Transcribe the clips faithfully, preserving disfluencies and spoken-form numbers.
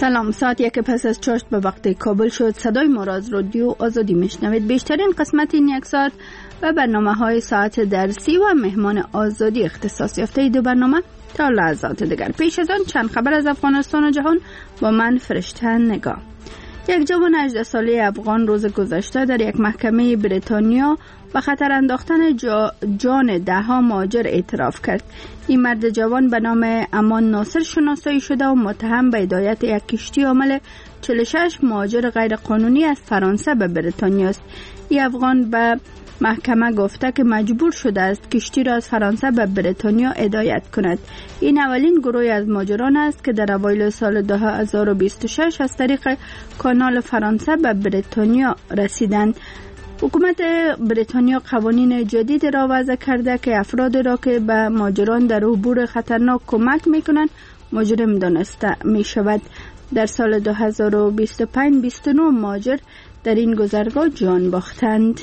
سلام. ساعت یک پس از چاشت به وقت کابل شد. صدای ما را از رادیو آزادی میشنوید. بیشترین قسمت این یک ساعت و برنامه های ساعت درسی و مهمان آزادی اختصاص یافته دو برنامه تا لحظات دیگر. پیش از آن چند خبر از افغانستان و جهان با من فرشته نگاه. یک جوان هجده ساله افغان روز گذشته در یک محکمه بریتانیا به خطر انداختن جا جان ده ها مهاجر اعتراف کرد. این مرد جوان به نام امان ناصر شناسایی شده و متهم به هدایت یک کشتی حامل چهل و شش مهاجر غیر قانونی از فرانسه به بریتانیا است. این افغان به محکمه گفته که مجبور شده است کشتی را از فرانسه به بریتانیا هدایت کند. این اولین گروه از مهاجران است که در اوایل سال دو هزار و بیست و شش از طریق کانال فرانسه به بریتانیا رسیدند. حکومت بریتانیا قوانین جدید را وضع کرده که افراد را که به مهاجران در عبور خطرناک کمک میکنند مجرم دانسته می شود. در سال دو هزار و بیست و پنج بیست و نه مهاجر در این گذرگاه جان باختند.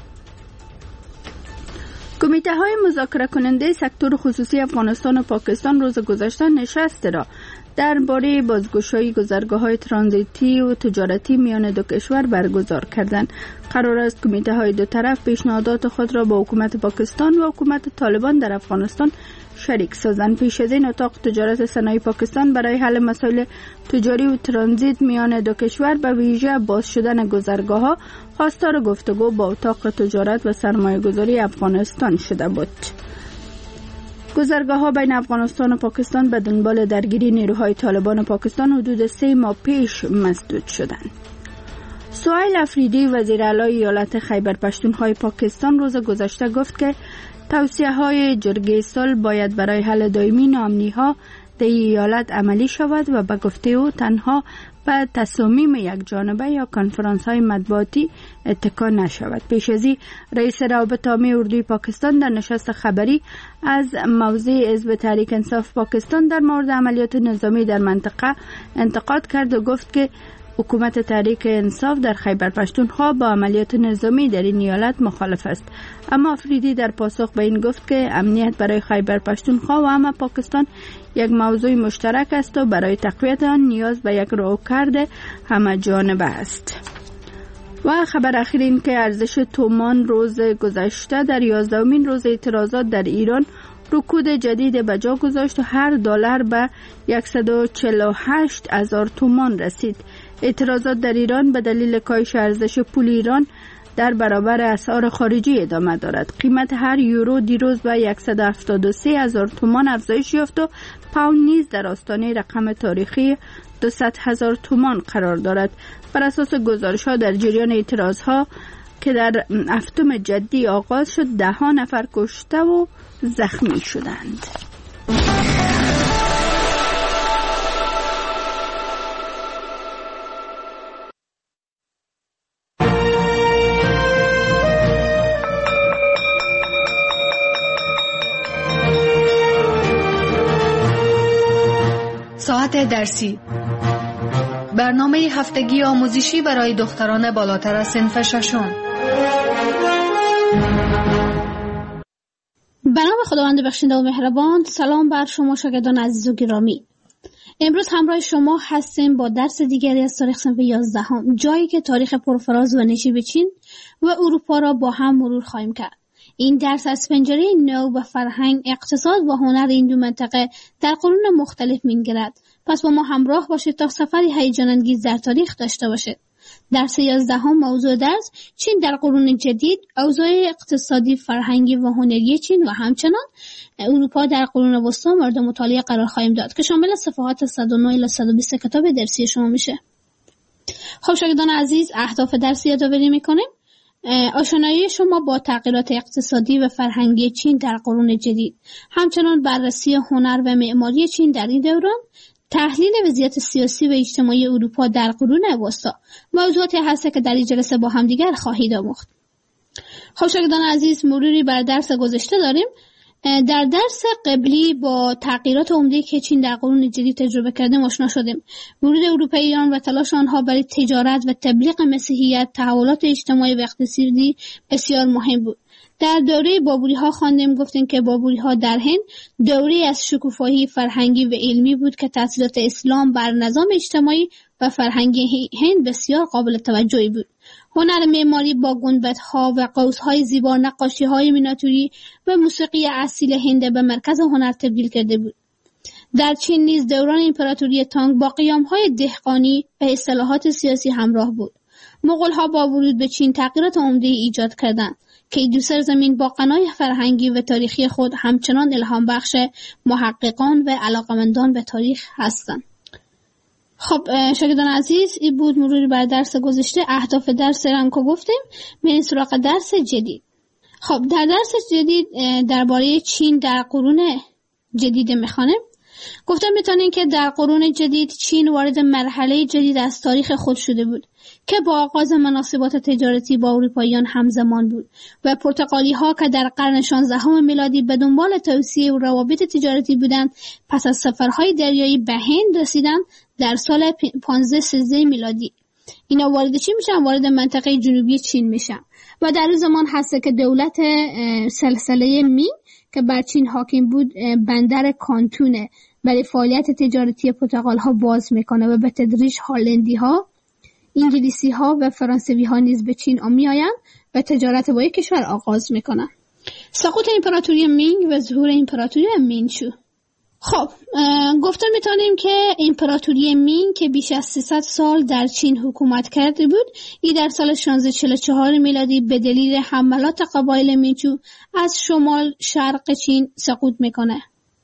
کمیته های مذاکره کننده سکتور خصوصی افغانستان و پاکستان روز گذشته نشست را درباره بازگشایی گذرگاه های ترانزیتی و تجارتی میان دو کشور برگزار کردند. قرار است کمیته های دو طرف پیشنهادات خود را با حکومت پاکستان و حکومت طالبان در افغانستان شریک سازند. پیش از این اتاق تجارت صنایع پاکستان برای حل مسائل تجاری و ترانزیت میان دو کشور به ویژه باز شدن گذرگاه ها خواستار گفتگو با اتاق تجارت و سرمایه گذاری افغانستان شده بود. گذرگاه ها بین افغانستان و پاکستان به دنبال درگیری نیروهای طالبان و پاکستان حدود سه ماه پیش مسدود شدند. سهیل افریدی وزیر اعلی ایالت خیبر پختونخوا پاکستان روز گذشته گفت که توصیه های جرگه صلح باید برای حل دائمی ناامنی ها در ایالت عملی شود و به گفته او تنها به تصامیم یک جانبه یا کنفرانس های مطبوعاتی اتکا نشود. پیش از این رئیس روابط عامه اردوی پاکستان در نشست خبری از موضع حزب تحریک انصاف پاکستان در مورد عملیات نظامی در منطقه انتقاد کرد و گفت که حکومت تحریک انصاف در خیبر پختونخوا با عملیات نظامی در این ایالت مخالف است. اما افریدی در پاسخ به این گفت که امنیت برای خیبر پختونخوا و همه پاکستان یک موضوع مشترک است و برای تقویت آن نیاز به یک رویکرد همه جانبه است. و خبر اخیر این که ارزش تومان روز گذشته در یازدهمین روز اعتراضات در ایران رکود جدید به جا گذاشت و هر دلار به صد و چهل و هشت هزار تومان رسید. اعتراضات در ایران به دلیل کاهش ارزش پول ایران در برابر اسعار خارجی ادامه دارد. قیمت هر یورو دیروز به صد و هفتاد و سه هزار تومان افزایش یافت و پوند نیز در آستانه رقم تاریخی دویست هزار تومان قرار دارد. بر اساس گزارش‌ها در جریان اعتراض‌ها که در هفتم جدی آغاز شد ده ها نفر کشته و زخمی شدند. ساعت درسی، برنامه هفتگی آموزشی برای دختران بالاتر از صنف ششم. به نام خداوند بخشنده و مهربان. سلام بر شما شاگردان عزیز و گرامی. امروز همراه شما هستیم با درس دیگری از تاریخ صنف یازدهم، جایی که تاریخ پرفراز و نشیب چین و اروپا را با هم مرور خواهیم کرد. این درس از پنجره نو و فرهنگ، اقتصاد و هنر این دو منطقه در قرون مختلف می‌گردد. پس با ما همراه باشید تا سفری هیجان انگیز در تاریخ داشته باشید. درس یازدهم موضوع درس چین در قرون جدید، اوضاع اقتصادی، فرهنگی و هنری چین و همچنان اروپا در قرون وسطی مورد مطالعه قرار خواهیم داد که شامل صفحات صد و نه الی صد و بیست کتاب درسی شما میشه. خب شاگردان عزیز، اهداف درس یادآوری میکنیم. آشنایی شما با تغییرات اقتصادی و فرهنگی چین در قرون جدید، همچنان بررسی هنر و معماری چین در این دوران، تحلیل وضعیت سیاسی و اجتماعی اروپا در قرون وسطی، موضوعاتی هست که در این جلسه با هم دیگر خواهید آموخت. خب شاگردان عزیز، مروری بر درس گذشته داریم. در درس قبلی با تغییرات عمده که چین در قرون جدید تجربه کرده آشنا شدیم. ورود اروپاییان و تلاش آنها برای تجارت و تبلیغ مسیحیت، تحولات اجتماعی و اقتصادی بسیار مهم بود. در دوره بابوری ها خواندیم، گفتیم که بابوری ها در هند دوره از شکوفایی فرهنگی و علمی بود که تاثیرات اسلام بر نظام اجتماعی و فرهنگی هند بسیار قابل توجهی بود. هنر معماری با گنبدها و قوس‌های زیبا، نقاشی‌های مینیاتوری و موسیقی اصیل هند به مرکز هنر تبدیل کرده بود. در چین نیز دوران امپراتوری تانگ با قیام‌های دهقانی و اصلاحات سیاسی همراه بود. مغول‌ها با ورود به چین تغییرات عمده ایجاد کردند که دو سرزمین با غنای فرهنگی و تاریخی خود همچنان الهام بخش محققان و علاقمندان به تاریخ هستند. خب شاگردان عزیز، این بود مروری بر درس گذشته. اهداف درس هم که گفتیم، بریم سراغ درس جدید. خب در درس جدید درباره چین در قرون جدید میخوانیم. گفتم میتونیم که در قرون جدید چین وارد مرحله جدید از تاریخ خود شده بود که با آغاز مناسبات تجارتی با اروپاییان همزمان بود و پرتغالی ها که در قرن شانزدهم میلادی به دنبال توسعه و روابط تجارتی بودند، پس از سفرهای دریایی به هند رسیدند در سال پانزده سیزده میلادی. اینا وارد چی میشن؟ وارد منطقه جنوبی چین میشن و در اون زمان هست که دولت سلسله مینگ که بر چین حاکم بود بندر کانتونه برای فعالیت تجارتی پرتغال ها باز میکنه و به تدریج هالندی ها، انگلیسی ها و فرانسوی ها نیز به چین می آیند و تجارت با یک کشور آغاز میکنن. سقوط امپراتوری مینگ و ظهور امپراتوری منچو. خب گفتم میتونیم که امپراتوری مینگ که بیش از سیصد سال در چین حکومت کرده بود، این در سال شانزده چهل و چهار میلادی به دلیل حملات قبایل منچو از شمال شرق چین سقوط میکنه.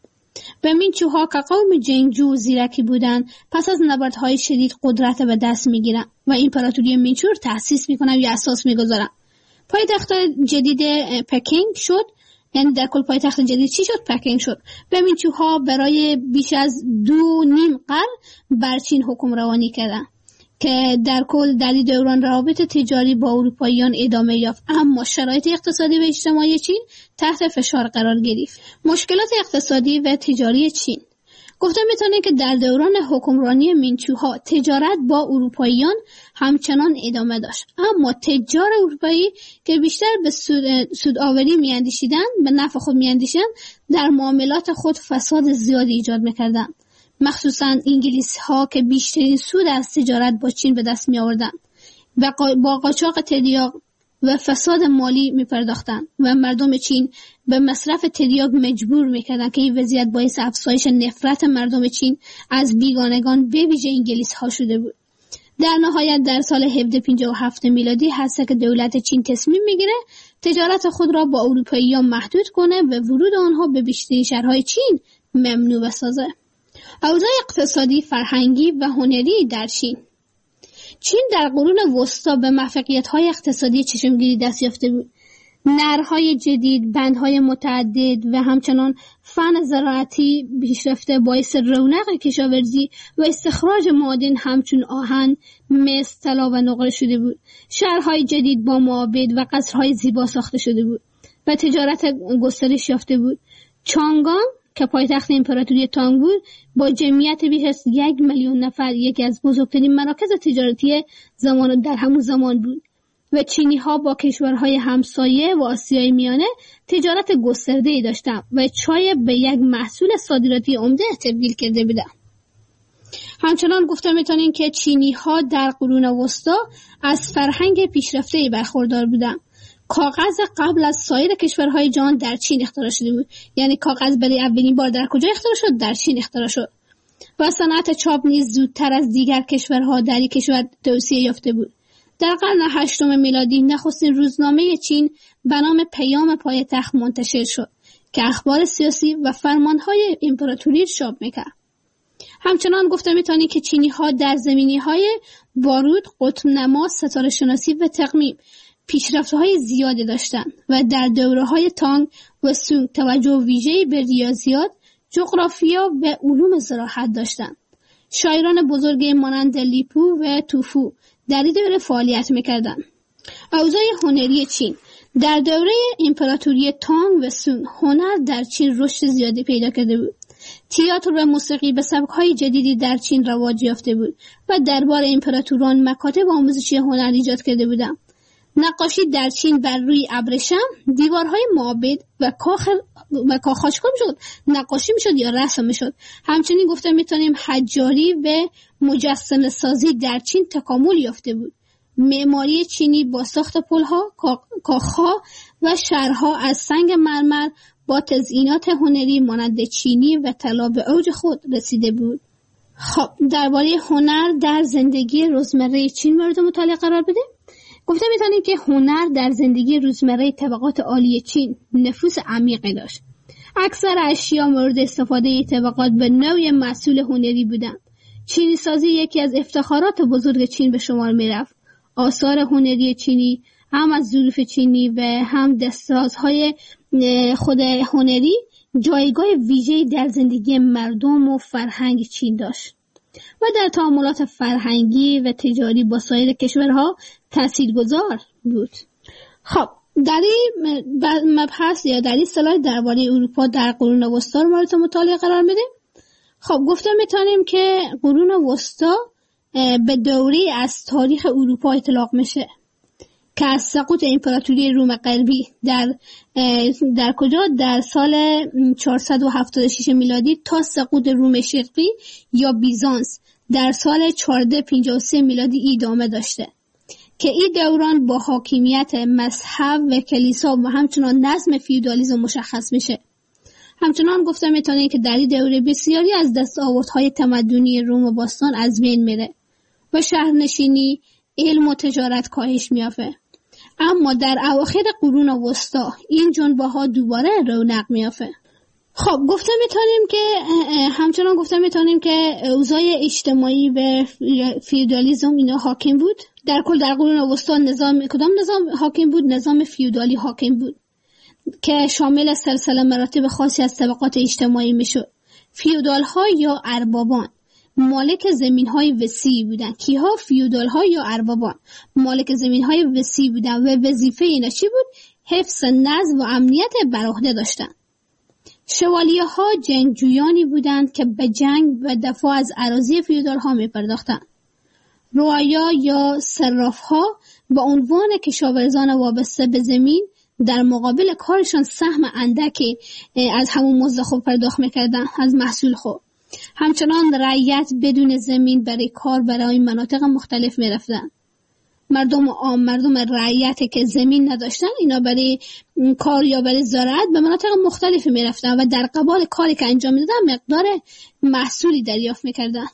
و منچوها که قوم جنگجو و زیرکی بودند، پس از نبردهای شدید قدرت به دست میگیرن و امپراتوری منچو رو تأسیس میکنن یا اساس میگذارن. پایتخت جدید پکینگ شد. یعنی در کل پایتخت جدید چی شد؟ پکینگ شد. و منچوها برای بیش از دو نیم قرن بر چین حکم روانی کردن که در کل در این دوران روابط تجاری با اروپاییان ادامه یافت، اما شرایط اقتصادی و اجتماعی چین تحت فشار قرار گرفت. مشکلات اقتصادی و تجاری چین. گفتم میتونه که در دوران حکمرانی منچوها تجارت با اروپاییان همچنان ادامه داشت، اما تجار اروپایی که بیشتر به سود سودآوری میاندیشیدند، به نفع خود میاندیشیدند، در معاملات خود فساد زیادی ایجاد میکردند. مخصوصاً انگلیس ها که بیشترین سود از تجارت با چین به دست می آوردن و با قاچاق تریاک و فساد مالی می پرداختن و مردم چین به مصرف تریاک مجبور می کردن که این وضعیت باعث افزایش نفرت مردم چین از بیگانگان به ویژه انگلیس ها شده بود. در نهایت در سال هفده پنجاه و هفت میلادی هست که دولت چین تصمیم میگیره تجارت خود را با اروپاییان محدود کنه و ورود آنها به بیشترین شهرهای چین ممنوع بسازه. اوضاع اقتصادی، فرهنگی و هنری در چین. چین در قرون وسطا به موفقیت‌های اقتصادی چشمگیری دست یافته بود. نرهای جدید، بندهای متعدد و همچنان فن زراعتی پیشرفته باعث رونق کشاورزی و استخراج معادن همچون آهن، مس، طلا و نقره شده بود. شهرهای جدید با معابد و قصرهای زیبا ساخته شده بود و تجارت گسترش یافته بود. چانگان که پایتخت امپراتوری تانگ بود، با جمعیت بیش از یک میلیون نفر یکی از بزرگترین مراکز تجارتی زمان در همون زمان بود و چینی ها با کشورهای همسایه و آسیای میانه تجارت گسترده‌ای داشتند و چای به یک محصول صادراتی عمده تبدیل کرده بودند. همچنان گفته میتونیم که چینی ها در قرون وسطا از فرهنگ پیشرفته‌ای برخوردار بودند. کاغذ قبل از سایر کشورهای جهان در چین اختراع شده بود. یعنی کاغذ برای اولین بار در کجا اختراع شد؟ در چین اختراع شد. و صنعت چاپ نیز زودتر از دیگر کشورها در این کشور توسعه یافته بود. در قرن هشتم میلادی نخستین روزنامه چین به نام پیام پایتخت منتشر شد که اخبار سیاسی و فرمانهای امپراتوری چاپ میکرد. همچنان گفته میتونی که چینی ها در زمینه‌های بارود، قطب نما، ستاره شناسی و تقویم پیشرفت‌های زیادی داشتند و در دوره‌های تانگ و سونگ توجه ویژه‌ای به ریاضیات، جغرافیا و علوم زراعت داشتند. شاعران بزرگی مانند لیپو و توفو در این دوره فعالیت می‌کردند. اوضاع هنری چین. در دوره امپراتوری تانگ و سون هنر در چین رشد زیادی پیدا کرده بود. تئاتر و موسیقی به سبک‌های جدیدی در چین رواج یافته بود و دربار امپراتوران مکاتب آموزشی هنر ایجاد کرده بودند. نقاشی در چین بر روی ابریشم، دیوارهای معابد و کاخ و کاخاشکا میشد نقاشی میشد یا رسم میشد. همچنین گفته میتونیم حجاری و مجسمه سازی در چین تکامل یافته بود. معماری چینی با ساخت پل‌ها، کاخ‌ها و شهرها از سنگ مرمر با تزئینات هنری مانند چینی و طلا به اوج خود رسیده بود. خب درباره هنر در زندگی روزمره چین مورد مطالعه قرار بدیم. گفته میتونیم که هنر در زندگی روزمره طبقات عالی چین نفوذ عمیقی داشت. اکثر اشیا مورد استفاده طبقات به نوع محصول هنری بودند. چینی سازی یکی از افتخارات بزرگ چین به شمار میرفت. آثار هنری چینی هم از ظروف چینی و هم دستسازهای خود هنری جایگاه ویژه‌ای در زندگی مردم و فرهنگ چین داشت و در تعاملات فرهنگی و تجاری با سایر کشورها تاثیرگذار بود. خب در این مبحث یا در این سلاید درباره اروپا در قرون وسطا مورد مطالعه قرار میدیم. خب گفته میتونیم که قرون وسطا به دوره از تاریخ اروپا اطلاق میشه که از سقوط امپراتوری روم غربی در در کجا در سال چهارصد و هفتاد و شش میلادی تا سقوط روم شرقی یا بیزانس در سال چهارصد و پنجاه و سه میلادی ادامه داشته که این دوران با حاکمیت مذهب و کلیسا و همچنان نظم فیودالیسم مشخص میشه. همچنان گفته میتونه که در این دوره بسیاری از دستاوردهای تمدنی روم باستان از بین میره و شهرنشینی، علم و تجارت کاهش میافه. اما در اواخر قرون وسطا این جنبه ها دوباره رونق میافه. خب گفته میتونیم که همچنان گفته میتونیم که اوضاع اجتماعی و فیودالیسم اینا حاکم بود. در کل در قرون وسطا نظام کدام نظام حاکم بود؟ نظام فیودالی حاکم بود که شامل سلسله مراتب خاصی از طبقات اجتماعی میشد. فیودال ها یا اربابان مالک زمین های وسیع بودن. کیها؟ فیودال ها یا اربابان مالک زمین های وسیع بودن و وظیفه اینا چی بود؟ حفظ نظم و امنیت بر عهده داشتن. شوالیه ها جنگجویانی بودند که به جنگ و دفاع از اراضی فیودال ها می پرداختند. رعایا یا صراف ها به عنوان کشاورزان وابسته به زمین در مقابل کارشان سهم اندکی از همون مزد خود پرداخت میکردن از محصول خود. همچنان رعیت بدون زمین برای کار برای مناطق مختلف میرفتن. مردم عام، مردم رعیت که زمین نداشتن، اینا برای کار یا برای زراعت به مناطق مختلف میرفتن و در قبال کاری که انجام میدادن مقدار محصولی دریافت میکردن.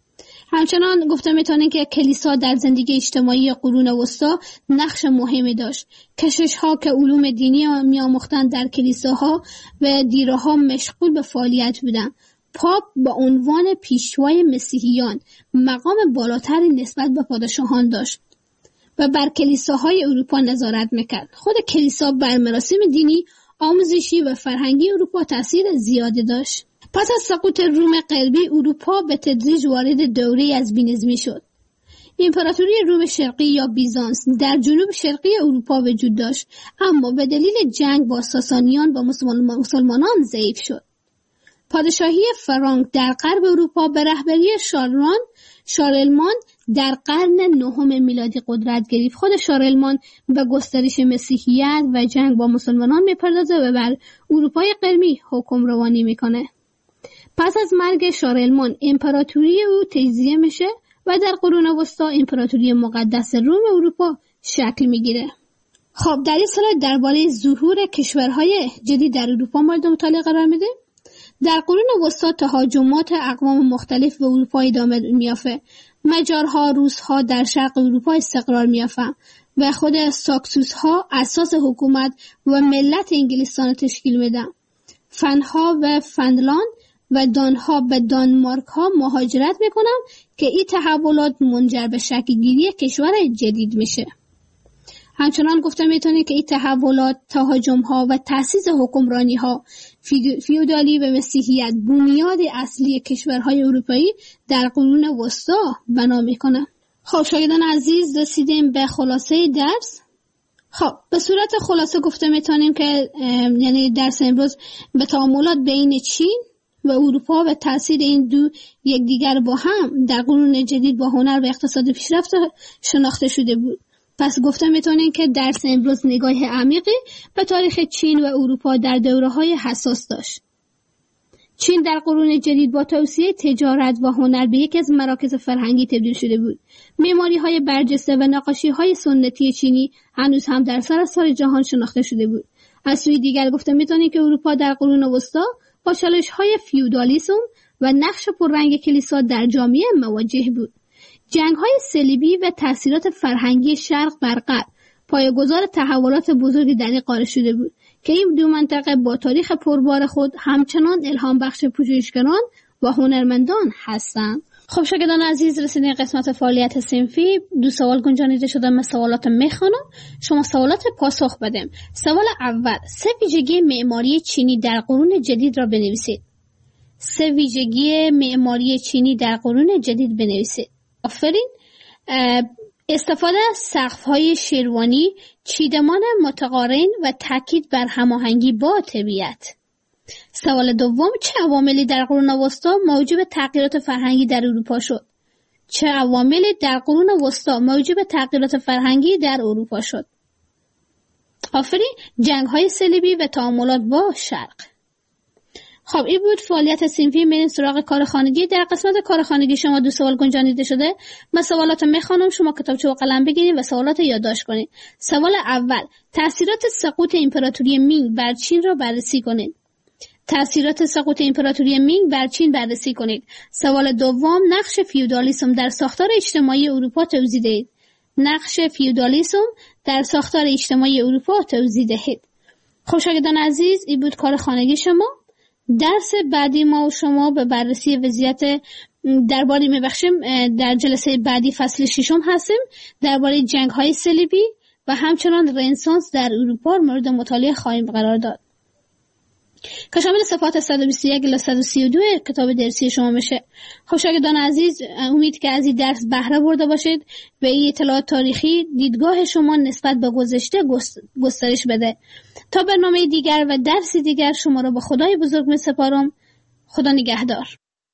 همچنان گفته میتونن که کلیسا در زندگی اجتماعی قرون وسطا نقش مهمی داشت. کشش ها که علوم دینی میآموختند در کلیساها و دیرها مشغول به فعالیت بودند. پاپ با عنوان پیشوای مسیحیان مقام بالاتری نسبت به پادشاهان داشت و بر کلیساهای اروپا نظارت میکرد. خود کلیسا بر مراسم دینی، آموزشی و فرهنگی اروپا تأثیر زیادی داشت. پس از سقوط روم غربی اروپا به تدریج وارد دوره از بینظمی شد. امپراتوری روم شرقی یا بیزانس در جنوب شرقی اروپا وجود داشت، اما به دلیل جنگ با ساسانیان و مسلمانان ضعیف شد. پادشاهی فرانک در غرب اروپا به رهبری شارلمان شارلمان در قرن نهم میلادی قدرت گرفت. خود شارلمان به گسترش مسیحیت و جنگ با مسلمانان میپردازه و بر اروپای غربی حکمرانی میکنه. پس از مرگ شارلمان امپراتوری او تجزیه میشه و در قرون وسطا امپراتوری مقدس روم اروپا شکل میگیره. خب در این سلاید درباره ظهور کشورهای جدید در اروپا مورد مطالعه قرار میده. در قرون وسطا تهاجمات اقوام مختلف به اروپا ادامه میافته. مجارها، روسها در شرق اروپا استقرار میافته و خود ساکسوسها اساس حکومت و ملت انگلستان تشکیل میدن. فنها و فنلاند و دانها به دانمارک ها مهاجرت میکنن که این تحولات منجر به شکل گیری کشور جدید میشه. همچنان گفته میتونه که این تحولات، تهاجم ها و تأسیس حکمرانی ها، فیودالی و مسیحیت بنیاد اصلی کشورهای اروپایی در قرون وسطا بنا میکنه. خب شاگردان عزیز رسیدیم به خلاصه درس. خب به صورت خلاصه گفته میتونیم که یعنی درس امروز به تعاملات بین چین و اروپا و تاثیر این دو یکدیگر با هم در قرون جدید با هنر و اقتصاد پیشرفته شناخته شده بود. پس گفته میتونیم که درس امروز نگاه عمیقی به تاریخ چین و اروپا در دوره‌های حساس داشت. چین در قرون جدید با توسعه تجارت و هنر به یکی از مراکز فرهنگی تبدیل شده بود. معماری‌های برجسته و نقاشی‌های سنتی چینی هنوز هم در سراسر جهان شناخته شده بود. از سوی دیگر گفته میتونیم که اروپا در قرون وسطی با چالش‌های فیودالیسم و نقش پررنگ کلیسا در جامعه مواجه بود. جنگ‌های صلیبی و تأثیرات فرهنگی شرق بر غرب پایه‌گذار تحولات بزرگی در این قاره شده بود که این دو منطقه با تاریخ پربار خود همچنان الهام بخش پژوهشگران و هنرمندان هستند. خب شاگردان عزیز، رسیدیم قسمت فعالیت صنفی. دو سوال گنجانیده شده. من سوالات میخوانم، شما سوالات پاسخ بدیم. سوال اول: سه ویژگی معماری چینی در قرون جدید را بنویسید. سه ویژگی معماری چینی در قرون جدید بنویسید. آفرین. استفاده از سقف‌های شیروانی، چیدمان متقارن و تاکید بر هماهنگی با طبیعت. سوال دوم: چه عواملی در قرون وسطی موجب تغییرات فرهنگی در اروپا شد؟ چه عواملی در قرون وسطی موجب تغییرات فرهنگی در اروپا شد؟ آفرین. جنگ‌های صلیبی و تعاملات با شرق. خب این بود فعالیت صنفی. میریم سراغ کار خانگی. در قسمت کار خانگی شما دو سوال گنجانیده شده. من سوالات میخوانم، شما کتابچه و قلم بگیرید و سوالات یادداشت کنید. سوال اول: تأثیرات سقوط امپراتوری مینگ بر چین را بررسی کنید. تأثیرات سقوط امپراتوری مینگ بر چین بررسی کنید. سوال دوم: نقش فیودالیسم در ساختار اجتماعی اروپا توضیح دهید. نقش فیودالیسم در ساختار اجتماعی اروپا توضیح دهید. خب شاگردان عزیز، این بود کار خانگی شما. درس بعدی ما و شما به بررسی وضعیت درباره میبخشیم. در جلسه بعدی فصل ششم هستیم، درباره جنگ های صلیبی و همچنان رنسانس در اروپا مورد مطالعه خواهیم قرار داد که شامل صفحات صد و بیست و یک الی صد و سی و دو کتاب درسی شما میشه. خب شاگردان عزیز، امید که از این درس بهره برده باشید و این اطلاعات تاریخی دیدگاه شما نسبت به گذشته گسترش بده. تا برنامه دیگر و درس دیگر شما را به خدای بزرگ می سپارم. خدا نگهدار.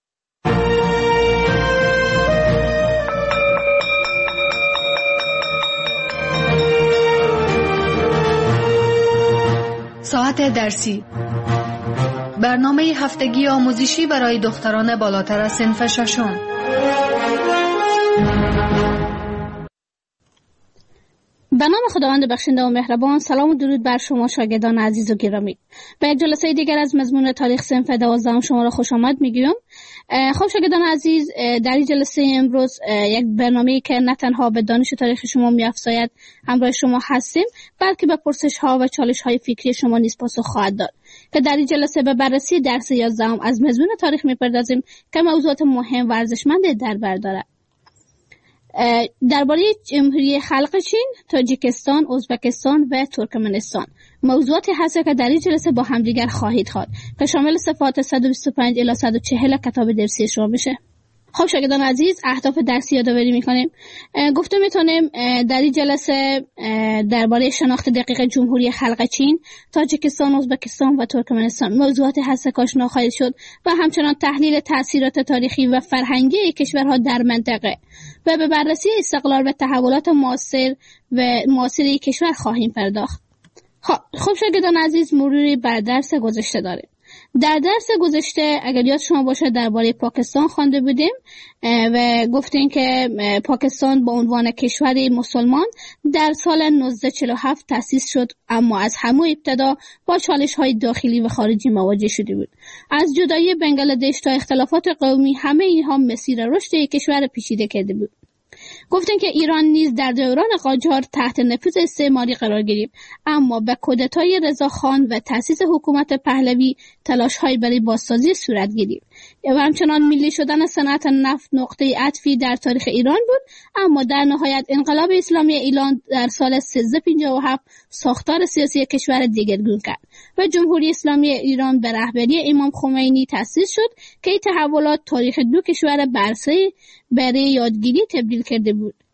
ساعت درسی، برنامه هفتگی آموزشی برای دختران بالاتر از صنف ششم. به نام خداوند بخشنده و مهربان. سلام و درود بر شما شاگردان عزیز و گرامی. به یک جلسه دیگر از مضمون تاریخ صنف دوازدهم شما را خوش آمد میگویم. خب شاگردان عزیز، در این جلسه امروز یک برنامه‌ای که نه تنها به دانش تاریخ شما می‌افزاید همراه شما هستیم، بلکه به پرسش‌ها و چالش‌های فکری شما نیز پاسخ خواهد داد که در این جلسه به بررسی درس یازدهم از مضمون تاریخ می‌پردازیم که موضوعات مهم و ارزشمند در بر دارد. درباره جمهوری خلق چین، تاجیکستان، ازبکستان و ترکمنستان موضوعاتی هست که در این جلسه با همدیگر خواهید خواد که شامل صفحات صد و بیست و پنج الی صد و چهل کتاب درسی شما میشه. خب شاگردان عزیز، اهداف درسی یادآوری میکنیم. گفته میتونیم در این جلسه درباره شناخت دقیق جمهوری خلق چین، تاجیکستان، ازبکستان و ترکمنستان موضوعاتی هست که آشنا خواهید شد و همچنان تحلیل تاثیرات تاریخی و فرهنگی کشورها در منطقه و به بررسی استقلال و تحولات معاصر و معاصری کشور خواهیم پرداخت. خب شاگردان عزیز، مروری بر درس گذشته داریم. در درس گذشته اگر یاد شما باشه درباره پاکستان خوانده بودیم و گفتیم که پاکستان با عنوان کشوری مسلمان در سال نوزده چهل و هفت تأسیس شد، اما از همون ابتدا با چالش‌های داخلی و خارجی مواجه شده بود. از جدایی بنگلادش تا اختلافات قومی، همه اینها مسیر رشد کشور پیچیده کرده بود. گفتیم که ایران نیز در دوران قاجار تحت نفوذ استعماری قرار گرفت، اما به کودتای رضاخان و تأسیس حکومت پهلوی تلاش‌های برای بازسازی صورت گرفت و همچنان ملی شدن صنعت نفت نقطه عطفی در تاریخ ایران بود، اما در نهایت انقلاب اسلامی ایران در سال سیزده پنجاه و هفت ساختار سیاسی کشور دیگرگون کرد و جمهوری اسلامی ایران به رهبری امام خمینی تأسیس شد که این تحولات تاریخ دو کشور برسه برای یادگیری تبدیل کرده بود.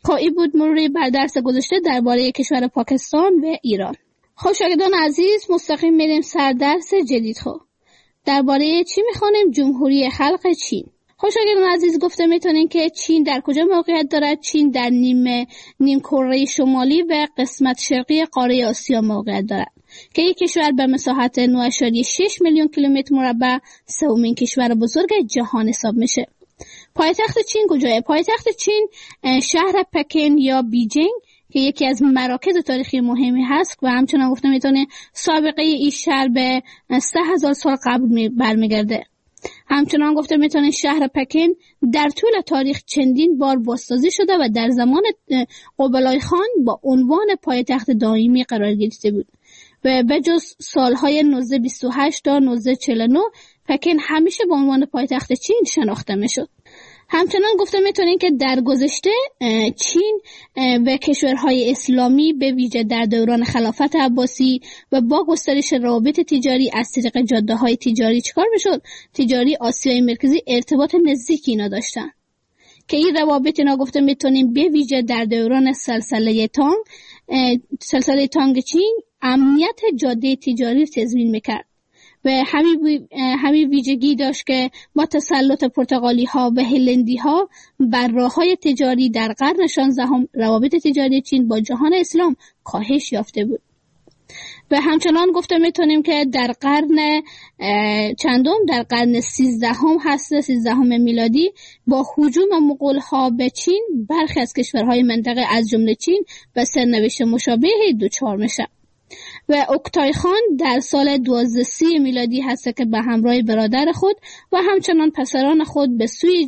خب این بود مروری بر درس گذشته درباره کشور پاکستان و ایران. خب شاگردان عزیز مستقیم میریم سر درس جدید. خب درباره چی میخوانیم؟ جمهوری خلق چین. خب شاگردان عزیز گفته میتونین که چین در کجا موقعیت دارد؟ چین در نیم نیم کره شمالی و قسمت شرقی قاره آسیا موقعیت دارد که یک کشور به مساحت نه ممیز شش میلیون کیلومتر مربع سومین کشور بزرگ جهان حساب میشه. پایتخت چین کجاست؟ پایتخت چین شهر پکن یا بیجینگ که یکی از مراکز تاریخی مهمی هست و همچنان گفته میتونه سابقه این شهر به سه هزار سال قبل برمیگرده. همچنان گفته میتونه شهر پکن در طول تاریخ چندین بار بازسازی شده و در زمان قبلای خان با عنوان پایتخت دائمی قرار گرفته بود و به جز سالهای نوزده بیست و هشت تا نوزده چهل و نه پکن همیشه به عنوان پایتخت چین شناخته میشد. همچنان گفته میتونین که در گذشته چین و کشورهای اسلامی به ویژه در دوران خلافت عباسی و با گسترش روابط تجاری از طریق جاده‌های تجاری چیکار میشد؟ تجاری آسیای مرکزی ارتباط نزدیکی اینا داشتن که این روابط اینا گفته میتونین به ویژه در دوران سلسله تانگ سلسله تانگ چین امنیت جاده تجاری رو تضمین میکرد و همین همین ویژگی داشت که با تسلط پرتغالی ها و هلندی ها بر راههای تجاری در قرن شانزدهم روابط تجاری چین با جهان اسلام کاهش یافته بود. و همچنان گفته میتونیم که در قرن چندم در قرن سیزدهم هست سیزدهم میلادی با هجوم مغول ها به چین برخی از کشورهای منطقه از جمله چین به سرنوشت مشابهی دچار میشه. و اوکتای خان در سال دوازده صد و سی میلادی هست که به همراه برادر خود و همچنان پسران خود به سوی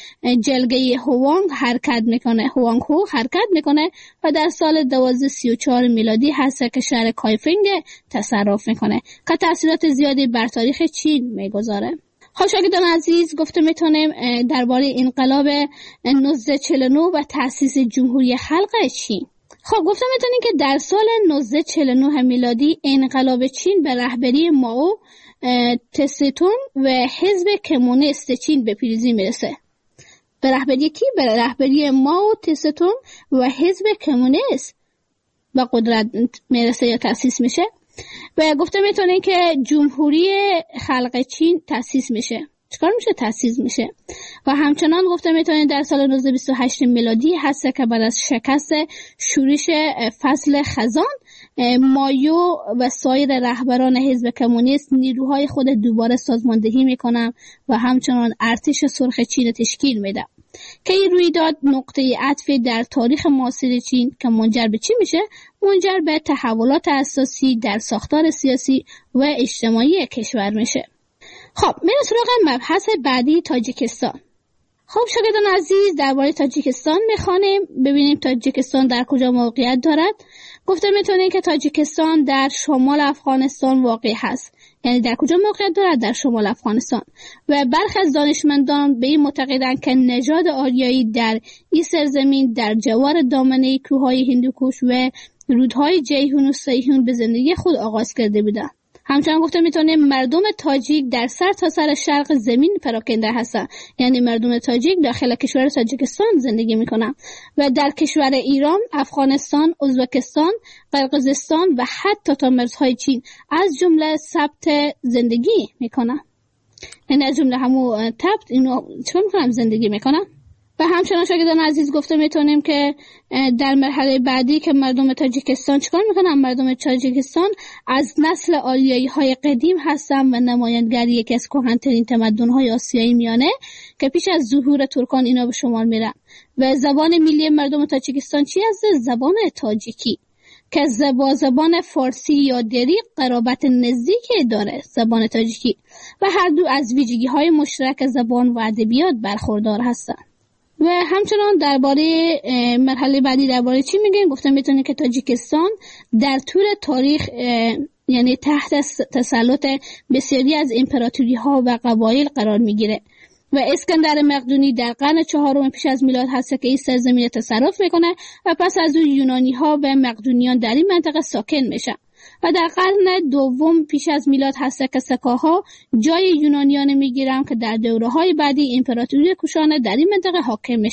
جلگه هوانگ حرکت میکنه هوانگ هو حرکت میکنه و در سال دوازده صد و سی و چهار میلادی هست که شهر کایفنگ تصرف میکنه که تأثیرات زیادی بر تاریخ چین میگذاره. خب شاگردان عزیز گفته میتونیم درباره انقلاب نوزده چهل و نه و تأسیس جمهوری خلق چین. خب گفتم میتونین که در سال نوزده چهل و نه میلادی انقلاب چین به رهبری مائو تسه-تونگ و حزب کمونیست چین به پیروزی میرسه. به رهبری کی؟ به رهبری مائو تسه-تونگ و حزب کمونیست به قدرت میرسه یا تأسیس میشه و گفته میتونین که جمهوری خلق چین تأسیس میشه. چیکار میشه؟ تأسیس میشه. و همچنان گفته میتونین در سال نوزده بیست و هشت میلادی هست که بعد از شکست شورش فصل خزان مایو و سایر رهبران حزب کمونیست نیروهای خود دوباره سازماندهی میکنن و همچنان ارتش سرخ چین تشکیل میده که این رویداد نقطه عطف در تاریخ معاصر چین که منجر به چی میشه؟ منجر به تحولات اساسی در ساختار سیاسی و اجتماعی کشور میشه. خب میریم سراغ مبحث بعدی تاجیکستان. خب شاگردان عزیز درباره تاجیکستان میخوانیم ببینیم تاجیکستان در کجا موقعیت دارد. گفته میتونیم که تاجیکستان در شمال افغانستان واقع هست. یعنی در کجا موقعیت دارد؟ در شمال افغانستان. و برخی از دانشمندان به این معتقدند که نژاد آریایی در این سرزمین در جوار دامنه کوههای هندوکوش و رودهای جیهون و سیهون به زندگی خود آغاز کرده بودند. همچنان گفته میتونیم مردم تاجیک در سر تا سر شرق زمین پراکنده هستند. یعنی مردم تاجیک داخل کشور تاجیکستان زندگی میکنن و در کشور ایران، افغانستان، ازبکستان، قرقیزستان و حتی تا مرزهای چین از جمله ثبت زندگی میکنن. یعنی از جمله همون تبت اینو چون میکنم زندگی میکنن. و همچنان شاگردان عزیز گفته میتونیم که در مرحله بعدی که مردم تاجیکستان چیکار میکنن؟ مردم تاجیکستان از نسل آریایی های قدیم هستن و نمایانگر یکی از کهن‌ترین تمدن‌های آسیای میانه که پیش از ظهور ترکان اینا به شمار میرن. و زبان ملی مردم تاجیکستان چی هست؟ زبان تاجیکی که با زبان فارسی یا دری قرابت نزدیکی داره، زبان تاجیکی، و هر دو از ویژگی‌های مشترک زبان و ادبیات برخوردار هستن. و همچنان درباره مرحله بعدی درباره چی میگیم؟ گفتم میتونید که تاجیکستان در طول تاریخ یعنی تحت تسلط بسیاری از امپراتوری ها و قبایل قرار میگیره و اسکندر مقدونی در قرن چهارم پیش از میلاد هست که این سرزمین تصرف میکنه و پس از اون یونانی ها و مقدونیان در این منطقه ساکن میشن و در قرن دوم پیش از میلاد هست که سکاها جای یونانیان میگیرن که در دوره‌های بعدی امپراتوری کوشانه در این منطقه حاکم میشه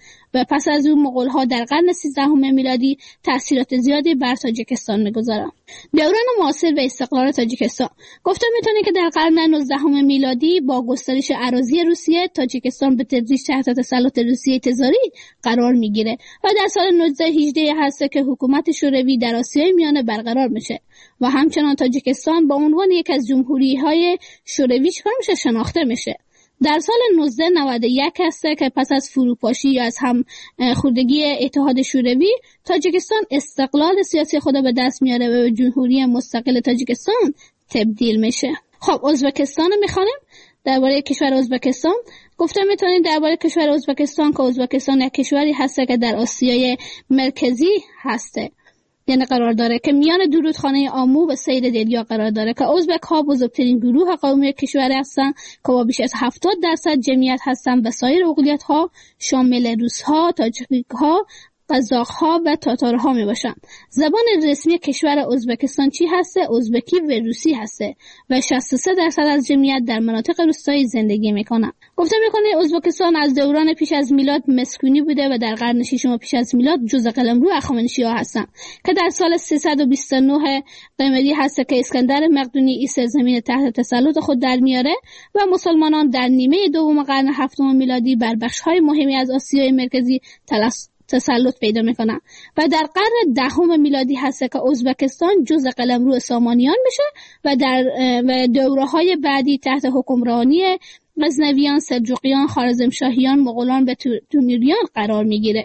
و پس از اون مغول‌ها در قرن سیزدهم میلادی تأثیرات زیادی بر تاجیکستان می‌گذارند. دوران معاصر و استقلال تاجیکستان گفته میتونه که در قرن نوزدهم میلادی با گسترش اراضی روسیه تاجیکستان به تدریج تحت تسلط روسیه تزاری قرار میگیره و در سال نوزده هجده هست که حکومت شوروی در آسیای میانه برقرار میشه و همچنان تاجیکستان با عنوان یک از جمهوری‌های شوروی چکار میشه شناخته میشه. در سال نوزده نود و یک هسته که پس از فروپاشی یا از هم خوردگی اتحاد شوروی تاجیکستان استقلال سیاسی خود به دست میاره و به جمهوری مستقل تاجیکستان تبدیل میشه. خب ازبکستان میخوانیم. درباره کشور ازبکستان گفته میتونید درباره کشور ازبکستان که ازبکستان یک کشوری هسته که در آسیای مرکزی هسته، یعنی قرار داره که میان دو رودخانه آمو و سیر دریا قرار داره که ازبک ها بزرگترین گروه قومی کشور هستند که با بیش از هفتاد درصد جمعیت هستند و سایر اقلیت ها شامل روس ها، تاجیک ها، قزاق ها و تاتار ها می باشند. زبان رسمی کشور ازبکستان چی هسته؟ ازبکی و روسی هسته و شصت و سه درصد از جمعیت در مناطق روستایی زندگی میکنند. گفته میکنه ازبکستان از دوران پیش از میلاد مسکونی بوده و در قرن ششم پیش از میلاد جزء قلمرو هخامنشی‌ها هستند که در سال سیصد و بیست و نه قمری هسته که اسکندر مقدونی این سرزمین تحت تسلط خود در میاره و مسلمانان در نیمه دوم قرن هفتم میلادی بر بخش‌های مهمی از آسیای مرکزی تلس تسلط پیدا میکنن و در قرن دهم میلادی هست که ازبکستان جزء قلمرو سامانیان میشه و در و دوره‌های بعدی تحت حکمرانی غزنویان، سلجوقیان، خوارزمشاهیان، مغولان و تیموریان قرار میگیره.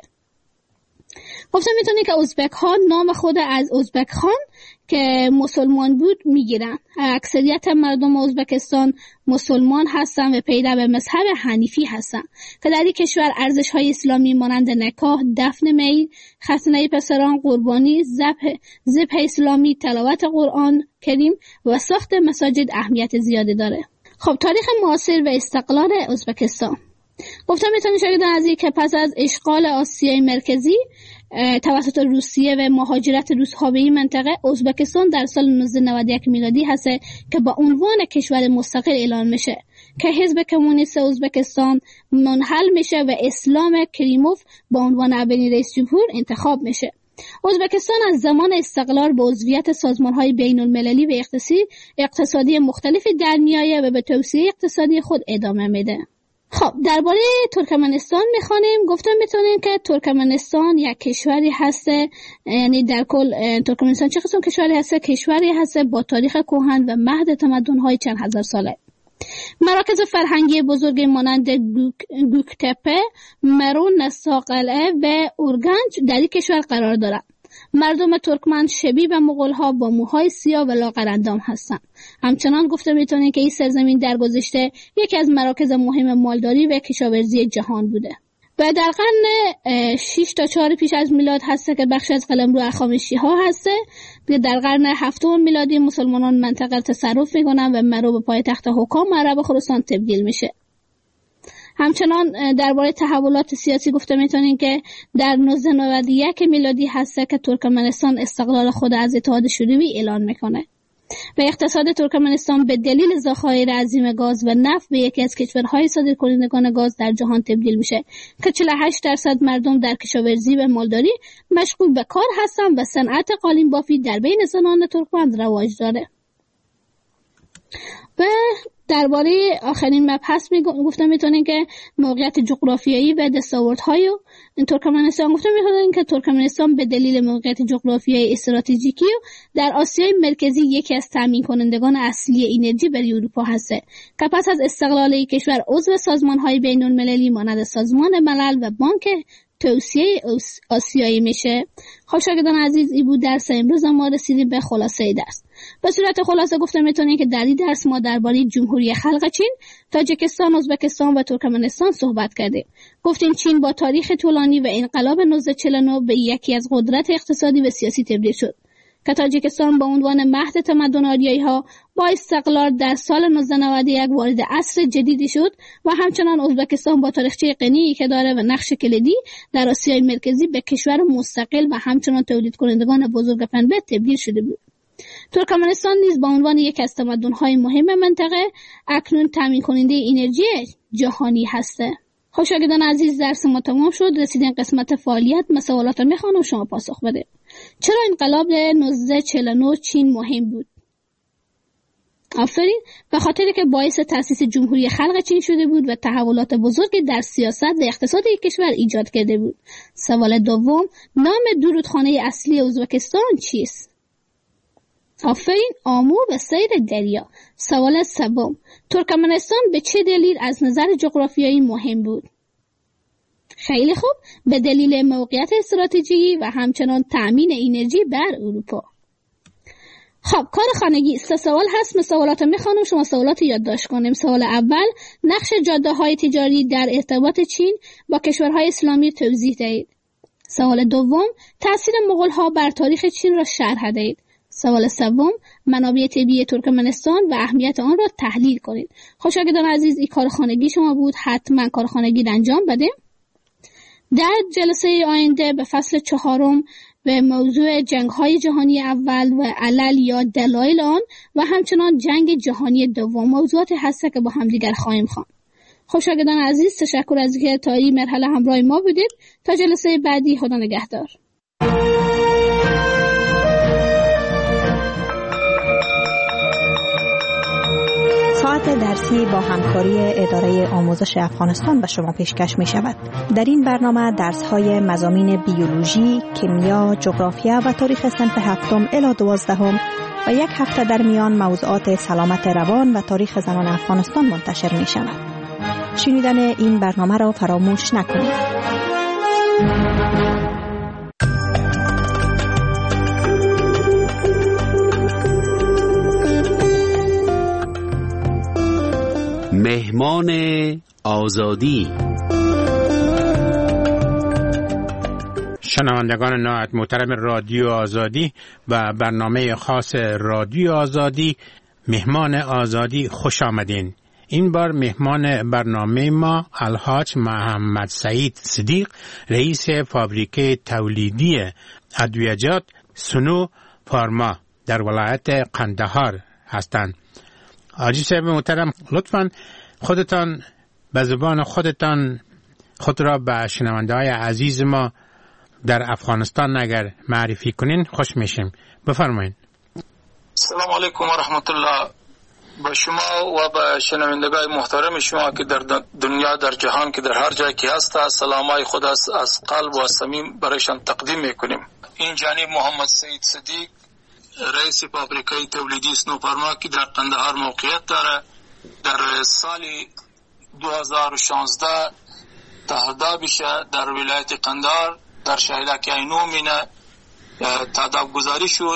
گفتم میتونی که ازبک ها نام خود از ازبک خان که مسلمان بود میگیرن. اکثریت مردم ازبکستان مسلمان هستن و پیرو مذهب حنیفی هستن که در این کشور ارزش های اسلامی مانند نکاح، دفن میت، ختنه پسران، قربانی، ذبح ذبح اسلامی، تلاوت قرآن کریم و ساخت مساجد اهمیت زیادی داره. خب تاریخ معاصر و استقلال ازبکستان گفتم میتونی شاگردان از این که پس از اشغال آسیای مرکزی توسط روسیه و مهاجرت روس‌ها به این منطقه، ازبکستان در سال نوزده نود و یک میلادی هست که با عنوان کشور مستقل اعلان میشه که حزب کمونیست ازبکستان منحل میشه و اسلام کریموف با عنوان اولین رئیس جمهور انتخاب میشه. ازبکستان از زمان استقلال به عضویت سازمان‌های بین‌المللی و اقتصادی اقتصادی مختلفی در میآید و به توسعه اقتصادی خود ادامه میده. خب درباره ترکمنستان میخوانیم. گفتم میتونیم که ترکمنستان یک کشوری هسته، یعنی در کل ترکمنستان چه قسم کشوری هسته؟ کشوری هسته با تاریخ کهن و مهد تمدن‌های چند هزار ساله. مراکز فرهنگی بزرگ مانند گوک، گوکتپه، مرون، نساقلعه و اورگنج در این کشور قرار دارند. مردم ترکمن شبیه به مغول‌ها با موهای سیاه و لاغرندام هستند. همچنان گفته میتونه که این سرزمین در گذشته یکی از مراکز مهم مالداری و کشاورزی جهان بوده و در قرن شش تا چهار پیش از میلاد هسته که بخش از قلمرو هخامنشی‌ها هسته. در قرن هفتم میلادی مسلمانان منطقه تصرف میکنن و مرو به پایتخت حکام عرب خراسان تبدیل میشه. همچنان درباره تحولات سیاسی گفته میتونیم که در نوزده نود و یک میلادی هسته که ترکمنستان استقلال خود از اتحاد شوروی اعلان میکنه و اقتصاد ترکمنستان به دلیل ذخایر عظیم گاز و نفت به یکی از کشورهای صادرکنندگان گاز در جهان تبدیل میشه که چهل و هشت درصد مردم در کشاورزی و مالداری مشغول به کار هستند و صنعت قالین بافی در بین زنان ترکمن رواج داره. و درباره آخرین مبحث میگفتم میتونیم که موقعیت جغرافیایی و دستاوردهای ترکمنستان گفتم میتونیم که ترکمنستان به دلیل موقعیت جغرافیایی استراتژیکی در آسیای مرکزی یکی از تامین کنندگان اصلی انرژی برای اروپا هست که پس از استقلال این کشور عضو سازمان‌های بین‌المللی مانند سازمان ملل و بانک توسعه آسیایی میشه. خب شاگردان عزیز، این بود درس امروز ما رسیدیم به خلاصه درس. به صورت خلاصه گفتم میتونیم که در این درس ما درباره جمهوری خلق چین، تاجیکستان، ازبکستان و ترکمنستان صحبت کردیم. گفتیم چین با تاریخ طولانی و انقلاب نوزده چهل و نه به یکی از قدرت اقتصادی و سیاسی تبدیل شد که تاجیکستان با عنوان مهد تمدن آریایی‌ها با استقلال در سال نوزده نود و یک وارد عصر جدیدی شد و همچنان ازبکستان با تاریخچه غنی که داره و نقش کلیدی در آسیای مرکزی به کشور مستقل و همچنان تولید کنندگان بزرگ پنبه تبدیل شده بود. ترکمنستان نیز با عنوان یک از تمدن‌های مهم منطقه اکنون تامین کننده انرژی جهانی هسته. خب شاگردان عزیز، درس ما تمام شد. رسیدیم قسمت فعالیت. من سوالات رو میخوانم و شما پاسخ بده. چرا انقلاب نوزده چهل و نه چین مهم بود؟ آفرین، به خاطر که باعث تأسیس جمهوری خلق چین شده بود و تحولات بزرگ در سیاست و اقتصاد کشور ایجاد کرده بود. سوال دوم، نام درودخانه اصلی ازبکستان چیست؟ آفرین، آمو و سیر دریا. سوال سوم، ترکمنستان به چه دلیل از نظر جغرافیایی مهم بود؟ خیلی خوب، به دلیل موقعیت استراتژیکی و همچنان تأمین انرژی بر اروپا. خب کار خانگی، سه سوال هست. من سوالات میخوانم، شما سوالات یادداشت کنیم. سوال اول، نقش جاده های تجاری در ارتباط چین با کشورهای اسلامی توضیح دهید. سوال دوم، تاثیر مغول ها بر تاریخ چین را شرح دهید. سوال سوم، منابع طبیعی ترکمنستان و اهمیت آن را تحلیل کنید. خب شاگردان عزیز، این کار خانگی شما بود. حتما کار خانگی انجام بده. در جلسه آینده به فصل چهارم به موضوع جنگ‌های جهانی اول و علل یا دلایل آن و همچنان جنگ جهانی دوم موضوعاتی هست که با هم دیگر خواهیم خواند. خب شاگردان عزیز، تشکر از اینکه تا این مرحله همراه ما بودید. تا جلسه بعدی، خدا نگهدار. ساعت درسی با همکاری اداره آموزش افغانستان به شما پیشکش می شود. در این برنامه درس های مضامین بیولوژی، کیمیا، جغرافیا و تاریخ صنف هفتم الی دوازدهم و یک هفته در میان موضوعات سلامت روان و تاریخ زنان افغانستان منتشر می شود. شنیدن این برنامه را فراموش نکنید. مهمان آزادی. شنوندگان نهایت محترم رادیو آزادی و برنامه خاص رادیو آزادی مهمان آزادی خوش آمدین. این بار مهمان برنامه ما الحاج محمد سعید صدیق، رئیس فابریکه تولیدی ادویه‌جات سنو فارما در ولایت قندهار هستند. حاجی صاحب محترم، لطفاً خودتان به زبان خودتان خود را به شنونده‌های عزیز ما در افغانستان اگر معرفی کنین خوش میشیم. بفرمایید. سلام علیکم و رحمت الله به شما و به شنوندگان محترم شما که در دنیا، در جهان که در هر جای که هست، سلامای خود از از قلب و صمیم برایشان تقدیم میکنیم. این جانب محمد سعید صدیق، رئیس فابریکه تولیدی سنو فارما که در قندهار موقعیت داره، در سال دو هزار و شانزده تهدا بشه در ولایت قندهار در شهرک اینو مینه تهداب گذاری شد.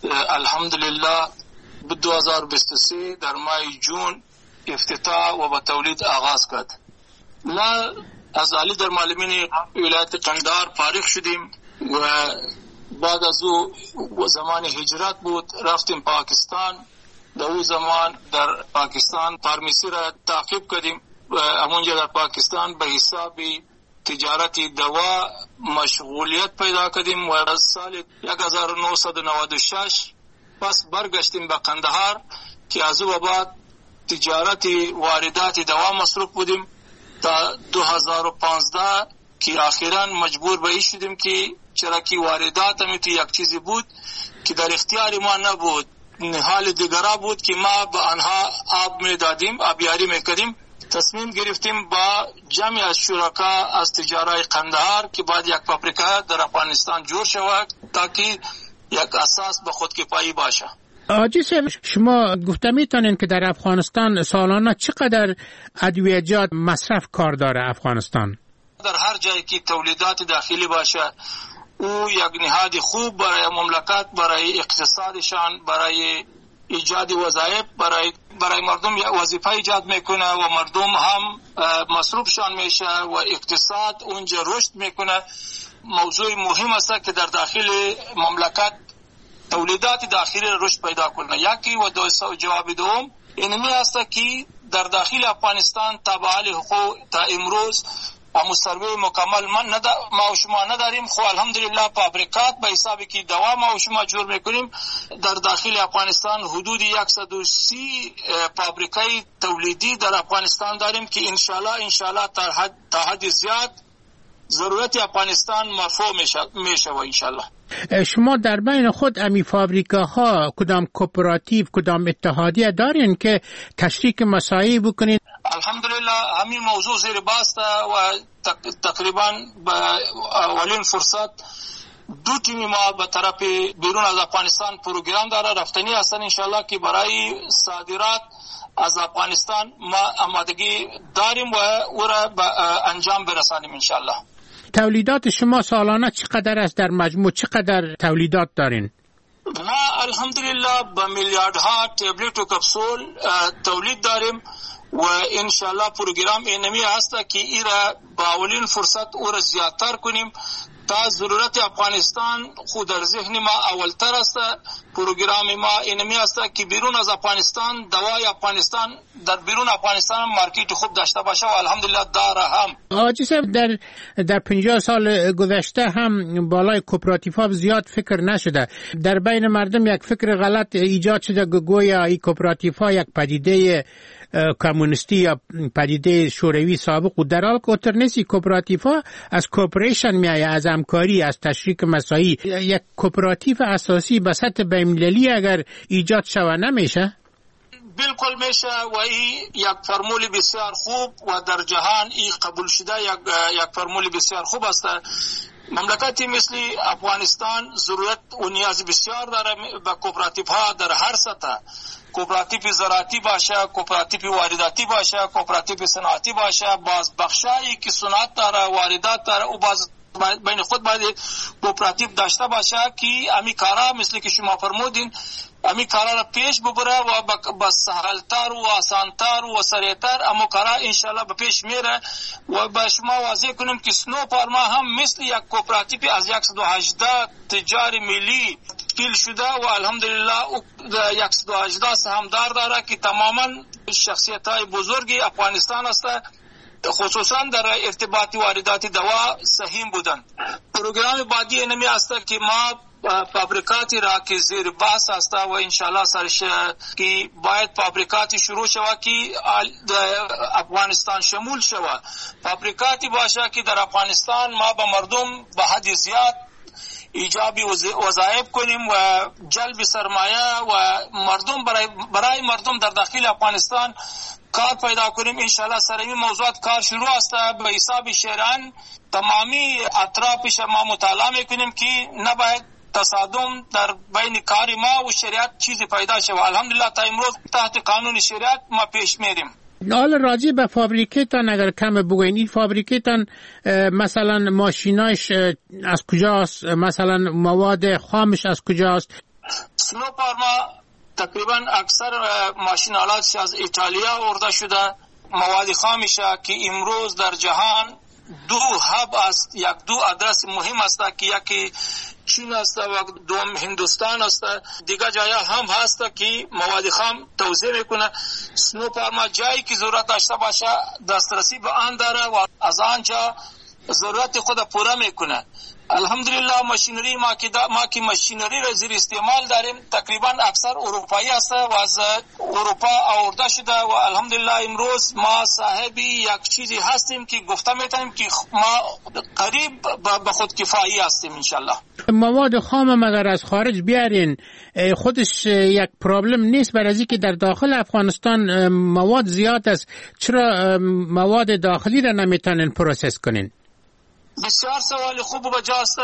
الحمدلله به دو هزار و بیست و سه در ماه جون افتتاح و به تولید آغاز کرد. ما از علی در معلمین ولایت قندهار فارغ شدیم و بعد از او زمان هجرت بود، رفتیم پاکستان. در اون زمان در پاکستان فارمیسی را تعقیب کردیم و همونجا در پاکستان به حساب تجارت دوا مشغولیت پیدا کردیم و از سال یک هزار و نهصد و نود و شش پس برگشتیم به قندهار که از او بعد تجارت واردات دوا مصروف بودیم تا دو هزار و پانزده که اخیراً مجبور به این شدیم که چرا که واردات هم تو یک چیزی بود که در اختیار ما نبود، حال دیگرا بود که ما به آنها آب می دادیم، آبیاری می کردیم. تصمیم گرفتیم با جمعی از شرکا از تجارای قندهار که بعد یک فابریکه در افغانستان جور شود تا که یک اساس به خودکفایی باشه. حاجی صاحب، شما گفته میتونین که در افغانستان سالانه چقدر ادویه‌جات مصرف کار داره افغانستان؟ در هر جایی که تولیدات داخلی باشه او یک نهاد خوب برای مملکت، برای اقتصادشان، برای ایجاد وظایف، برای برای مردم وظیفه ایجاد میکنه و مردم هم مصروفشان میشه و اقتصاد اونجا رشد میکنه. موضوع مهم است که در داخل مملکت تولیدات داخلی رشد پیدا کنه. یکی و دو جواب دوم اینمی است که در داخل افغانستان تابع حقوق تا امروز اما سروی مکمل من ندا ما و شما نداریم. خو الحمدلله فابریکات به حسابی که دوا ما و شما جور میکنیم. در داخل افغانستان حدود صد و سی فابریکای تولیدی در افغانستان داریم که انشالله انشالله تا حد تا حد زیاد ضرورت افغانستان مرفوع میشه و انشالله. شما در بین خود امی فابریکاها کدام کوپراتیو کدام اتحادیه دارین که تشریک مساعی بکنین؟ الحمدلله همین موضوع زیر بحث و تقریبا به اولین فرصت دو تیمی ما به طرف بیرون از افغانستان پروگرام داره رفتنی هستن انشالله که برای صادرات از افغانستان ما آمادگی داریم و او را به انجام برسانیم انشالله. تولیدات شما سالانه چقدر است؟ در مجموع چقدر تولیدات دارین؟ ما الحمدلله به میلیاردها تبلت و کپسول تولید داریم و انشالله پروگرام اینمی هست که ای را با اولین فرصت او را زیادتر کنیم تا ضرورت افغانستان خود در ذهن ما اولتر است. پروگرام ما اینمی است که بیرون از افغانستان دوای افغانستان در بیرون افغانستان مارکت خوب داشته باشه و الحمدلله داره هم. آجی صاحب در در پنجاه سال گذشته هم بالای کوپراتیوها زیاد فکر نشده. در بین مردم یک فکر غلط ایجاد شده گویا این کوپراتیوها یک پدیده کمونیستی یا پدیده شوروی سابق و در حال که اتر نیستی کوپراتیوها از کوپریشن میایه، از همکاری، از تشریک مساعی. یک کوپراتیو اساسی به سطح بین‌المللی اگر ایجاد شوه نمیشه؟ بالکل میشه و این یک فرمول بسیار خوب و در جهان این قبول شده یک یک فرمول بسیار خوب است. مملکتی مثل افغانستان ضرورت و نیاز بسیار داره به کوپراتیوها در هر سطح. کوپراتیو زراعتی باشه، کوپراتیو وارداتی باشه، کوپراتیو صنعتی باشه، باز بخشایی که صنعت داره، واردات داره و باز بین خود باید کوپراتیو داشته باشه که امی کارا مثل که شما فرمودین امی کارا را پیش ببره و با سهلتر و آسانتر و سریعتر اما کارا انشالله به پیش میره. و به شما واضح کنیم که سنو پارما هم مثل یک کوپراتیو از صد و هجده تجار ملی تشکیل شده و الحمدلله صد و هجده سهامدار داره که تماما شخصیت های بزرگی افغانستان است، خصوصا در ارتباط واردات دوا سهیم بودن. پروگرام بعدی اینمی است که ما فابریکاتی را که زیر بحث است و انشالله سرش که باید فابریکاتی شروع شود که افغانستان شمول شود. فابریکاتی باشه که در افغانستان ما به مردم به حد زیاد ایجابی وظایف کنیم و جلب سرمایه و مردم برای برای مردم در داخل افغانستان کار پیدا کنیم. انشالله سر این موضوعات کار شروع است. به حساب شیران تمامی اطرافش ما مطالعه میکنیم که نباید تصادم در بین کار ما و شریعت چیزی پیدا شود. الحمدلله تا امروز تحت قانون شریعت ما پیش میریم. حالا راجع به فابریکتان اگر کم بگوین، این فابریکتان مثلا ماشیناش از کجاست؟ مثلا مواد خامش از کجاست؟ سنو پارما تقریبا اکثر ماشین آلاتش از ایتالیا آورده شده. مواد خامش که امروز در جهان دو هب است، یک دو آدرس مهم است که یکی چین است و دوم هندوستان است. دیگه جای هم هست که مواد خام توزیع میکنه. سنو پارما جایی که ضرورت داشته باشه دسترسی به آن داره و از آنجا ضرورت خود پوره میکنه. الحمدلله ماشینری ما که ما که ماشینری را زیر استعمال داریم تقریبا اکثر اروپایی است و از اروپا آورده شده و الحمدلله امروز ما صاحب یک چیزی هستیم که گفته میتونیم که ما قریب به خود کفایی هستیم انشالله. مواد خام اگر از خارج بیارین خودش یک پرابلم نیست برای اینکه در داخل افغانستان مواد زیاد است، چرا مواد داخلی را نمیتونین پروسس کنین؟ بسیار سوال خوب و بجاست.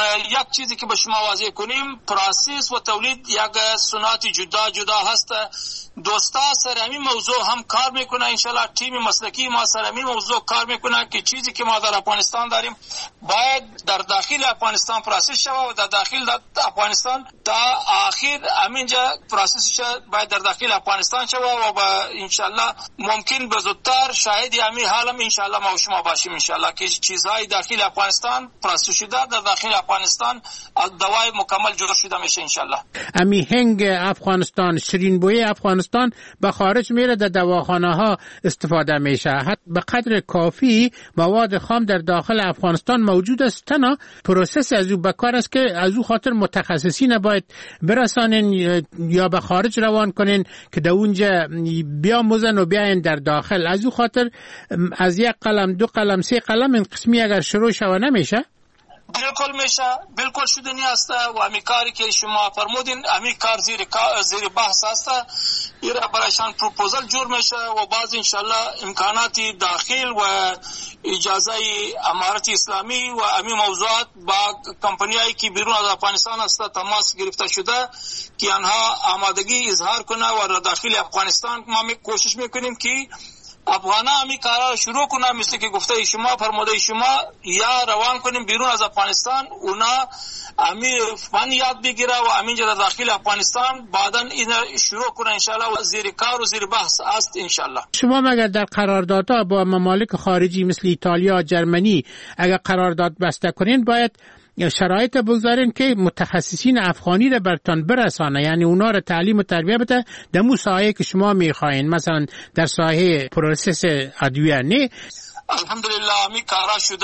یک چیزی که به شما واضح کنیم پروسس و تولید یک صنعت جدا جدا هست. دوستا سر همین موضوع هم کار میکنه. انشالله تیم مسلکی ما سر همین موضوع کار میکنه که چیزی که ما در افغانستان داریم باید در داخل افغانستان پروسس شود و در داخل در افغانستان تا آخر همینجا پروسس باید در داخل افغانستان شود و با انشالله ممکن به زودتر شاهد همین حالم انشالله ما و شما باشیم انشالله که چیزهای داخل داخل افغانستان پروسس شده در داخل افغانستان دوای مکمل جور شده میشه انشالله. امی هنگ افغانستان، شیرین بوی افغانستان به خارج میره، در دواخانه ها استفاده میشه. حتی به قدر کافی مواد خام در داخل افغانستان موجود است. تنها پروسس از او بکار است که از او خاطر متخصصین باید برسانین یا به خارج روان کنین که در اونجا بیاموزن و بیاین در داخل. از او خاطر از یک قلم دو قلم سه قلم این قسمی اگر شروع شوه نمیشه. بالکل میشه، بالکل شدنی است و امی کاری که شما فرمودین امی کار زیر زیر بحث است. ایرا برایشان پروپوزال جور میشه و باز انشالله امکاناتی داخل و اجازه امارت اسلامی و امی موضوعات با کمپانیایی که بیرون از افغانستان است تماس گرفته شده که آنها آمادگی اظهار کنه و داخل افغانستان ما می کوشش میکنیم که افغانا همی کارا شروع کنه، مثل که گفته شما فرموده شما یا روان کنیم بیرون از افغانستان، اونا همی فن یاد بگیره و همینجا در داخل افغانستان بعدا این شروع کنه انشالله و زیر کار و زیر بحث است انشالله. شما مگر در قراردادها با ممالک خارجی مثل ایتالیا، جرمنی اگر قرارداد بسته کنین باید شرایط بگذارین که متخصصین افغانی را برتان برسانه، یعنی اونا را تعلیم و تربیه بده در مو ساحه که شما میخواین، مثلا در ساحه پروسس ادویه. نه الحمدلله می کارا شده.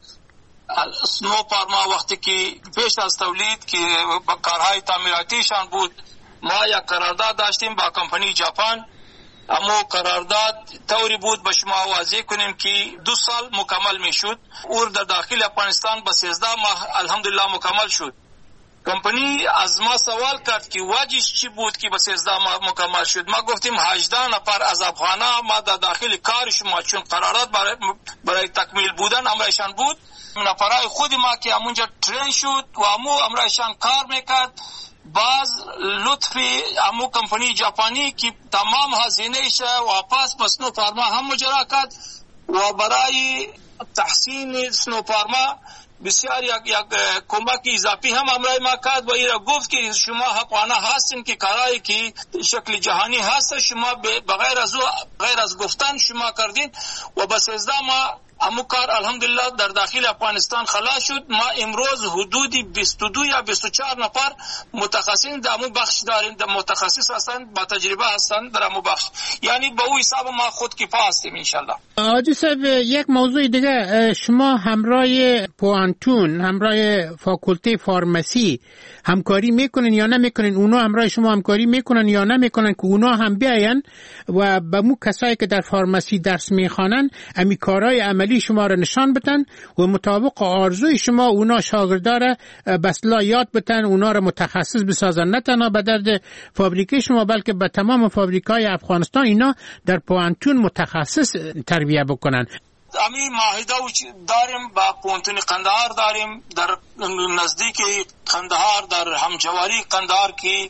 سنو پارما وقتی که پیش از تولید که با کارهای تعمیراتیشان بود ما یک قرارداد داشتیم با کمپانی ژاپن. اما قرارداد طوری بود به شما واضح کنیم که دو سال مکمل می شد اور در داخل افغانستان به سیزده ماه الحمدلله مکمل شد. کمپانی از ما سوال کرد که واجهش چی بود که به سیزده ماه مکمل شد. ما گفتیم هجده نفر از افغانا ما در داخل کار شما چون قرارداد برای, برای تکمیل بودن امرایشان بود، نفرای خود ما که همونجا ترین شد و امو امرایشان کار میکرد. باز لطفی امو کمپانی ژاپنی که تمام هزینه‌اش واپس به سنو فارما هم مجرا کرد و برای تحسین سنو فارما بسیار یک یک کمک اضافی هم امرای ما کرد و ایرا گفت که شما حقانه هستین که کارایی که شکل جهانی هست شما بغیر از غیر از گفتن شما کردین و بس از ما امو کار الحمدلله در داخل افغانستان خلاص شد. ما امروز حدودی بیست و دو یا بیست و چهار نفر متخصصین در امو بخش داریم، در متخصص هستند با تجربه هستند در امو بخش، یعنی به او حساب ما خود کفا هستیم انشالله. آجی صاحب یک موضوع دیگه، شما همراه پوانتون همراه فاکولته فارمسی همکاری میکنن یا نمیکنن؟ اونا همراه شما همکاری میکنن یا نمیکنن که اونا هم بیاین و به مو کسایی که در فارمسی درس میخوانن امی کارهای عملی شما را نشان بدن و مطابق آرزوی شما اونا شاگردا را بسلا یاد بدن، اونا را متخصص بسازن، نه تنها به درد فابریکه شما بلکه به تمام فابریکای افغانستان اینا در پوانتون متخصص تربیه بکنن. امی معاهده داریم با پوانتون قندهار داریم در نزدیک قندهار در همجواری قندهار که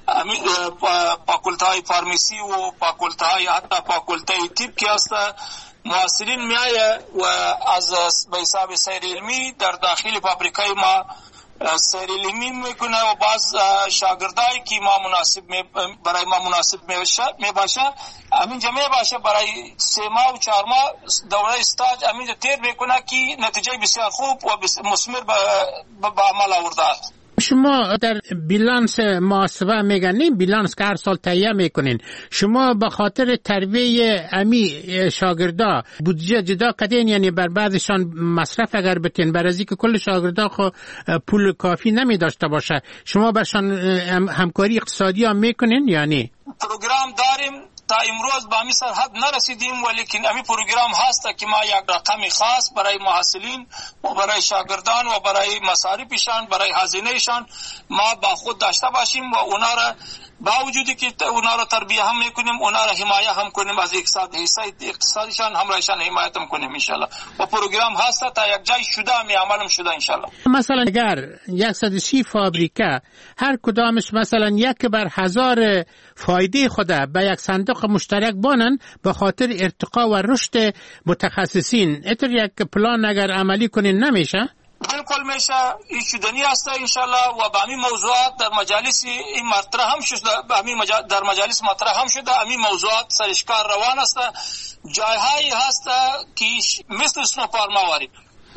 فاکولته فارمسی و فاکولته حتی فاکولته طب که است محصلین میایه و از به حساب سیر علمی در داخل فابریکای ما سیر علمی میکنه و باز شاگردایی که ما مناسب می برای ما مناسب می باشه همین جمعه باشه برای سه ماه و چهار ماه دوره استاج همین تیر میکنه که نتیجه بسیار خوب و مثمر به عمل آورده است. شما در بیلانس محاسبه میگن نیم بیلانس که هر سال تهیه میکنین، شما به خاطر تربیه امی شاگردا بودجه جدا کردین، یعنی بر بعضشان مصرف اگر بتین بر ازی که کل شاگردا خو پول کافی نمی داشته باشه شما برشان همکاری اقتصادی هم میکنین یعنی؟ پروگرام داریم تا امروز به همی سرحد نرسیدیم ولیکن همی پروگرام هست که ما یک رقم خاص برای محصلین و برای شاگردان و برای مصارفشان برای هزینهشان ما با خود داشته باشیم و اونا را با وجودی که اونا را تربیه هم میکنیم اونا را حمایه هم کنیم از اقتصاد حصه اقتصادشان همراهشان حمایت هم کنیم انشالله و پروگرام هست تا یک جای شده می عملم شده انشالله. مثلا اگر صد و سی فابریکه هر کدامش مثلا یک بر هزار فایده خود به یک صندوق مشترک بانن به خاطر ارتقا و رشد متخصصین، اتر یک پلان اگر عملی کنین نمیشه؟ بالکل میشه، این شدنی است انشالله و به همین موضوعات در مجالس این مطرح هم شده، به همین مجال در مجالس مطرح هم شده، همین موضوعات سرشکار روان است. جایهایی هست که مثل سنو فارما واری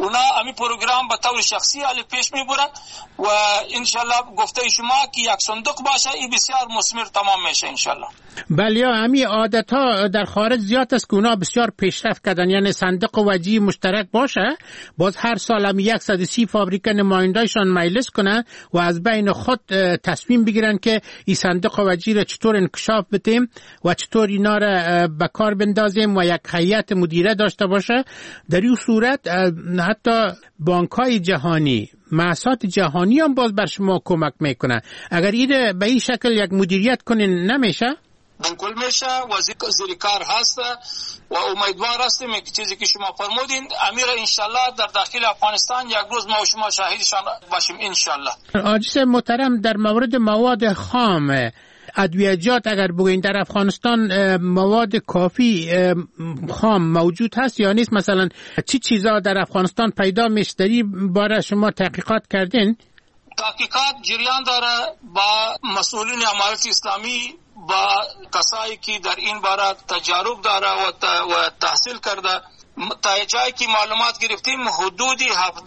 اونا امی پروگرام به طور شخصی علی پیش میبرن و انشالله گفته شما که یک صندوق باشه این بسیار مثمر تمام میشه انشالله. بله، امی عادت ها در خارج زیاد است که اونا بسیار پیشرفت کردن، یعنی صندوق وجهی مشترک باشه، باز هر سال هم صد و سی فابریکه نمایندایشان مجلس کنن و از بین خود تصمیم بگیرن که این صندوق وجهی را چطور انکشاف بدیم و چطور اینا را به کار بندازیم و یک هیئت مدیره داشته باشه. در این صورت حتی بانک‌های جهانی، مؤسسات جهانی هم باز بر شما کمک میکنن. اگر این به این شکل یک مدیریت کنین نمیشه؟ بالکل میشه. وزیر کار هست و امیدوار هستیم که چیزی که شما فرمودین امیر انشالله در داخل افغانستان یک روز ما و شما شاهدشان باشیم انشالله. عاجز محترم، در مورد مواد خام ادویجات اگر بگوین در افغانستان مواد کافی خام موجود هست یا نیست؟ مثلا چی چیزا در افغانستان پیدا میشه؟ در این باره شما تحقیقات کردین؟ تحقیقات جریان داره با مسئولین امارت اسلامی، با کسایی که در این باره تجارب داره و تحصیل کرده. تا جایی که معلومات گرفتیم حدود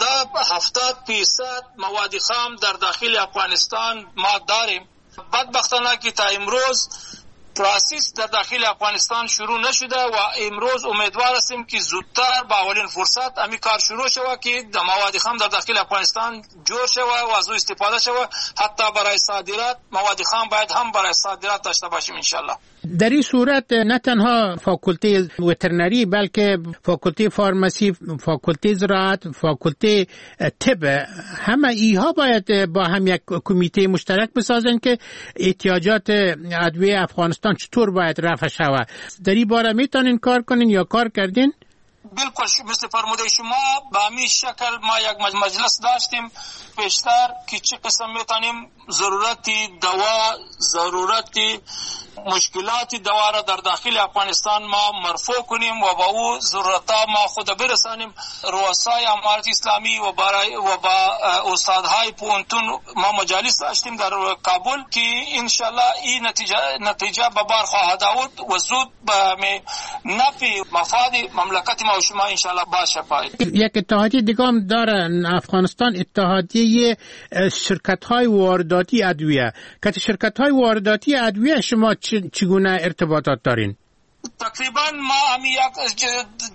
هفتاد فیصد مواد خام در داخل افغانستان ما داریم. بدبختانه که تا امروز پروسس در داخل افغانستان شروع نشده و امروز امیدوار هستیم که زودتر با اولین فرصت امی کار شروع شود که در مواد خام در داخل افغانستان جور شود و از او استفاده شود. حتی برای صادرات مواد خام باید هم برای صادرات داشته باشیم انشالله. در این صورت نه تنها فاکولته وترنری بلکه فاکولته فارماسی، فاکولته زراعت، فاکولته طب، همه ایها باید با هم یک کمیته مشترک بسازن که احتیاجات ادویه افغانستان چطور باید رفع شود. در این باره میتونین کار کنین یا کار کردین؟ بالکل مثل فرموده شما به همین شکل ما یک مجلس داشتیم پیشتر که چه قسم میتونیم ضرورتی دوا، ضرورتی مشکلات دوا را در داخل افغانستان ما مرفوع کنیم و با او ضرورتا ما خود برسانیم. رؤسای امارت اسلامی و برای و با استادهای پونتون ما مجالس داشتیم در کابل که انشالله این نتیجه نتیجه به بار خواهد آورد و زود به نفع مفاد مملکت ما و شما انشالله باشه. پاید یک اتحادیه دیگه هم دارن افغانستان، اتحادیه شرکت های وارداتی ادویه. که شرکت های وارداتی ادویه شما چگونه ارتباطات دارین؟ تقریبا ما همی یک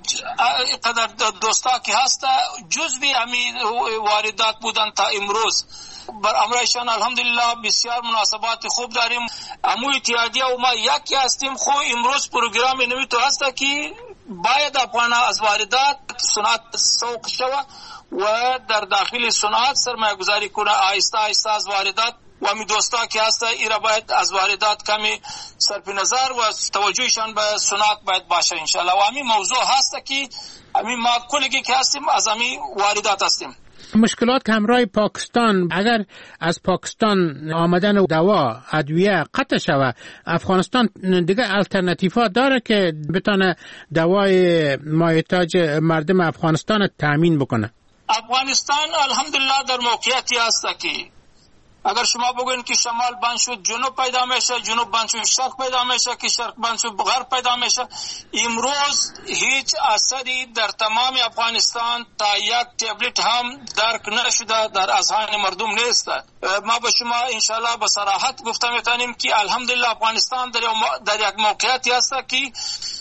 قدر دوستا که هست جزوی همی واردات بودن تا امروز. بر امرایشان الحمدلله بسیار مناسبات خوب داریم. امو اتحادیه و ما یکی هستیم. خو امروز پروگرام نوی تو هست که باید افغان از واردات صنعت سوق شود و در داخل صنعت سرمایه گذاری کنه آیسته آیسته از واردات و همی دوستا که هسته ایرا باید از واردات کمی صرف نظر و توجهشان به صنعت باید باشه انشالله. و همی موضوع هسته که همی ما کلگی که هستیم از همی واردات هستیم. مشکلات که همراه پاکستان، اگر از پاکستان آمدن دوا ادویه قطع شود، افغانستان دیگه الटरनेटिव्ها داره که بتونه دوای مایحتاج مردم افغانستان تامین بکنه؟ افغانستان الحمدلله در موقعیتی هست که اگر شما بگوین که شمال بند شد جنوب پیدا میشه، جنوب بند شد شرق پیدا میشه، که شرق بند شد غرب پیدا میشه. امروز هیچ اثری در تمام افغانستان تا یک تبلت هم درک نشده در اذهان مردم نیست. ما به شما انشالله به صراحت گفته میتونیم که الحمدلله افغانستان در, در یک موقعیتی هست که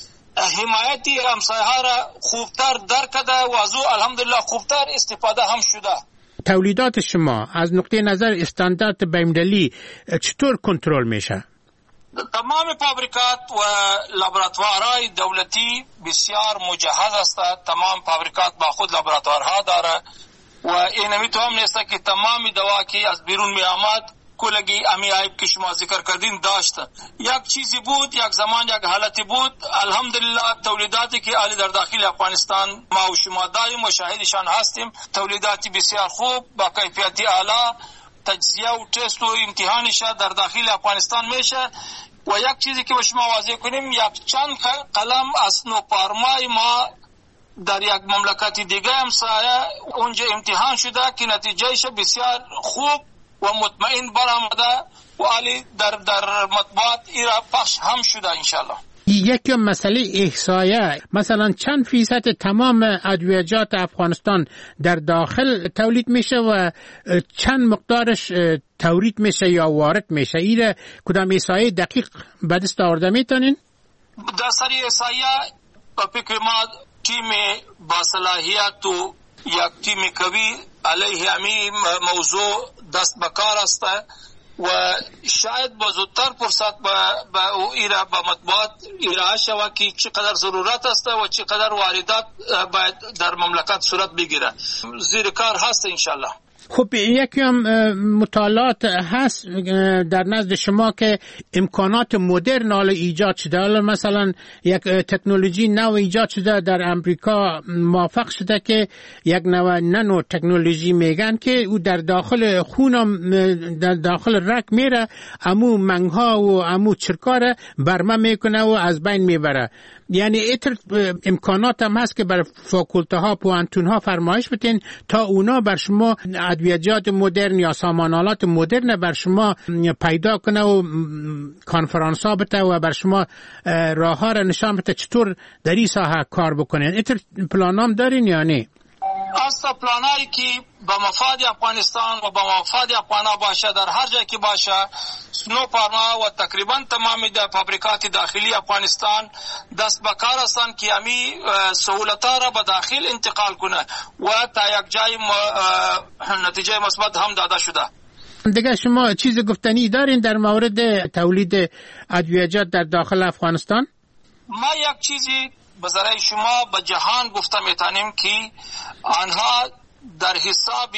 حمایتی همسایه‌ها را خوبتر درک کرده و از او الحمدلله خوبتر استفاده هم شده. تولیدات شما از نقطه نظر استاندارد بین‌المللی چطور کنترل میشه؟ تمام فابریکات و لابراتوارهای دولتی بسیار مجهز است. تمام فابریکات با خود لابراتوارها داره و این میتونم نیست که تمام دوا که از بیرون می آمد کلگی امی عیب که شما ذکر کردین داشت. یک چیزی بود، یک زمان یک حالتی بود. الحمدلله تولیداتی که علی در داخل افغانستان ما و شما داریم و شاهدشان هستیم، تولیداتی بسیار خوب با کیفیتی اعلی، تجزیه و تست و امتحانش در داخل افغانستان میشه. و یک چیزی که به شما واضح کنیم، یک چند قلم از نوپارمای ما در یک مملکت دیگه همسایه اونجا امتحان شده که نتیجهش بسیار خوب و مطمئن برآمده و علی در در مطبوعات ایرا پخش هم شده انشالله. یکی مسئله احصایه، مثلا چند فیصد تمام ادویجات افغانستان در داخل تولید میشه و چند مقدارش تورید میشه یا وارد میشه؟ این کدام احصایه دقیق به دست آورده میتونین؟ در سری احصایه فکر ما تیم با صلاحیت و یک تیم قوی علیه امی موضوع دست بکار است و شاید با زودتر فرصت با ایرا با مطبوعات ایرا شود که چقدر ضرورت است و چقدر واردات باید در مملکت صورت بگیره. زیر کار هست انشالله. خب یکی هم مطالعات هست در نزد شما که امکانات مدرن حالا ایجاد شده، حالا مثلا یک تکنولوژی نو ایجاد شده در امریکا، موفق شده که یک نوع نانو تکنولوژی میگن که او در داخل خون در داخل رگ میره، امو منگها و امو چرکار برمه میکنه و از بین میبره. یعنی ایتر امکانات هم هست که بر فاکولته ها پوانتون ها فرمایش بتین تا اونا بر شما ادویجات مدرن یا سامانالات مدرن بر شما پیدا کنه و کانفرانس ها بته و بر شما راه ها را نشان بته چطور در این ساحه کار بکنین. ایتر پلانام دارین یا نه؟ اصلا پلانایی که با مفاد افغانستان و با مفاد افغانا باشه در هر جای که باشه، سنو پارما و تقریبا تمامی در فابریکات داخلی افغانستان دست بکار هستند که امی سهولت‌ها را به داخل انتقال کنه و تا یک جای نتیجه مثبت هم داده شده. دیگه شما چیز گفتنی دارین در مورد تولید ادویجات در داخل افغانستان؟ ما یک چیزی به ذریعه شما به جهان گفته میتونیم که آنها در حساب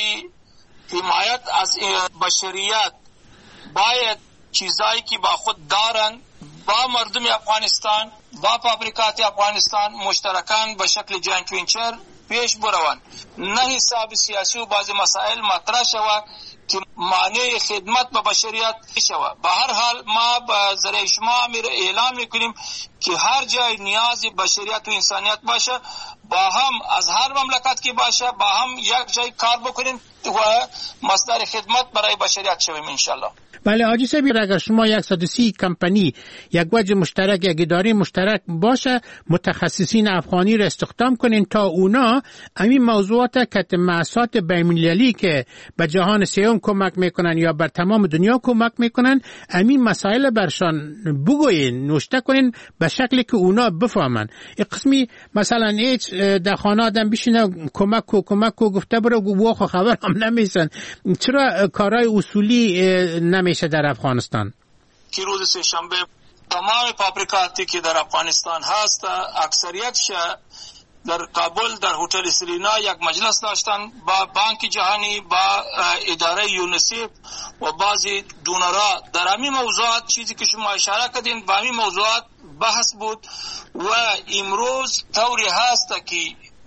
حمایت از بشریت باید چیزایی که با خود دارن با مردم افغانستان با فابریکات افغانستان مشترکان به شکل جوینت وینچر پیش بروند، نه حساب سیاسی و بعض مسائل مطرح شود که معنی خدمت به بشریت شود. به هر حال ما به ذریعه شما اعلام میکنیم که هر جای نیاز بشریت و انسانیت باشه با هم از هر مملکت که باشه با هم یک جای کار بکنیم و مصدر خدمت برای بشریت شویم انشالله. بله حاجی صاحب، اگر شما یک صد و سی کمپانی یک وجه مشترک یک اداره مشترک باشه متخصصین افغانی را استخدام کنین تا اونا همین موضوعات کتمعصات بین‌المللی که به جهان سیوم کمک میکنن یا بر تمام دنیا کمک میکنن همین مسائل برشان بگوین نوشته کنین به شکلی که اونا بفهمن. یک قسمی مثلا هیچ در خانه آدم بشینه کمک کو کمک کو گفته برو و خبر هم نمیسن، چرا کارهای اصولی نمیشه در افغانستان؟ که روز سه شنبه تمام فابریکاتی که در افغانستان هست اکثریتش در کابل در هتل سرینا یک مجلس داشتن با بانک جهانی با اداره یونیسف و بعضی دونرها در همین موضوعات چیزی که شما اشاره کردین با همین موضوعات بحث بود و امروز طوری هست که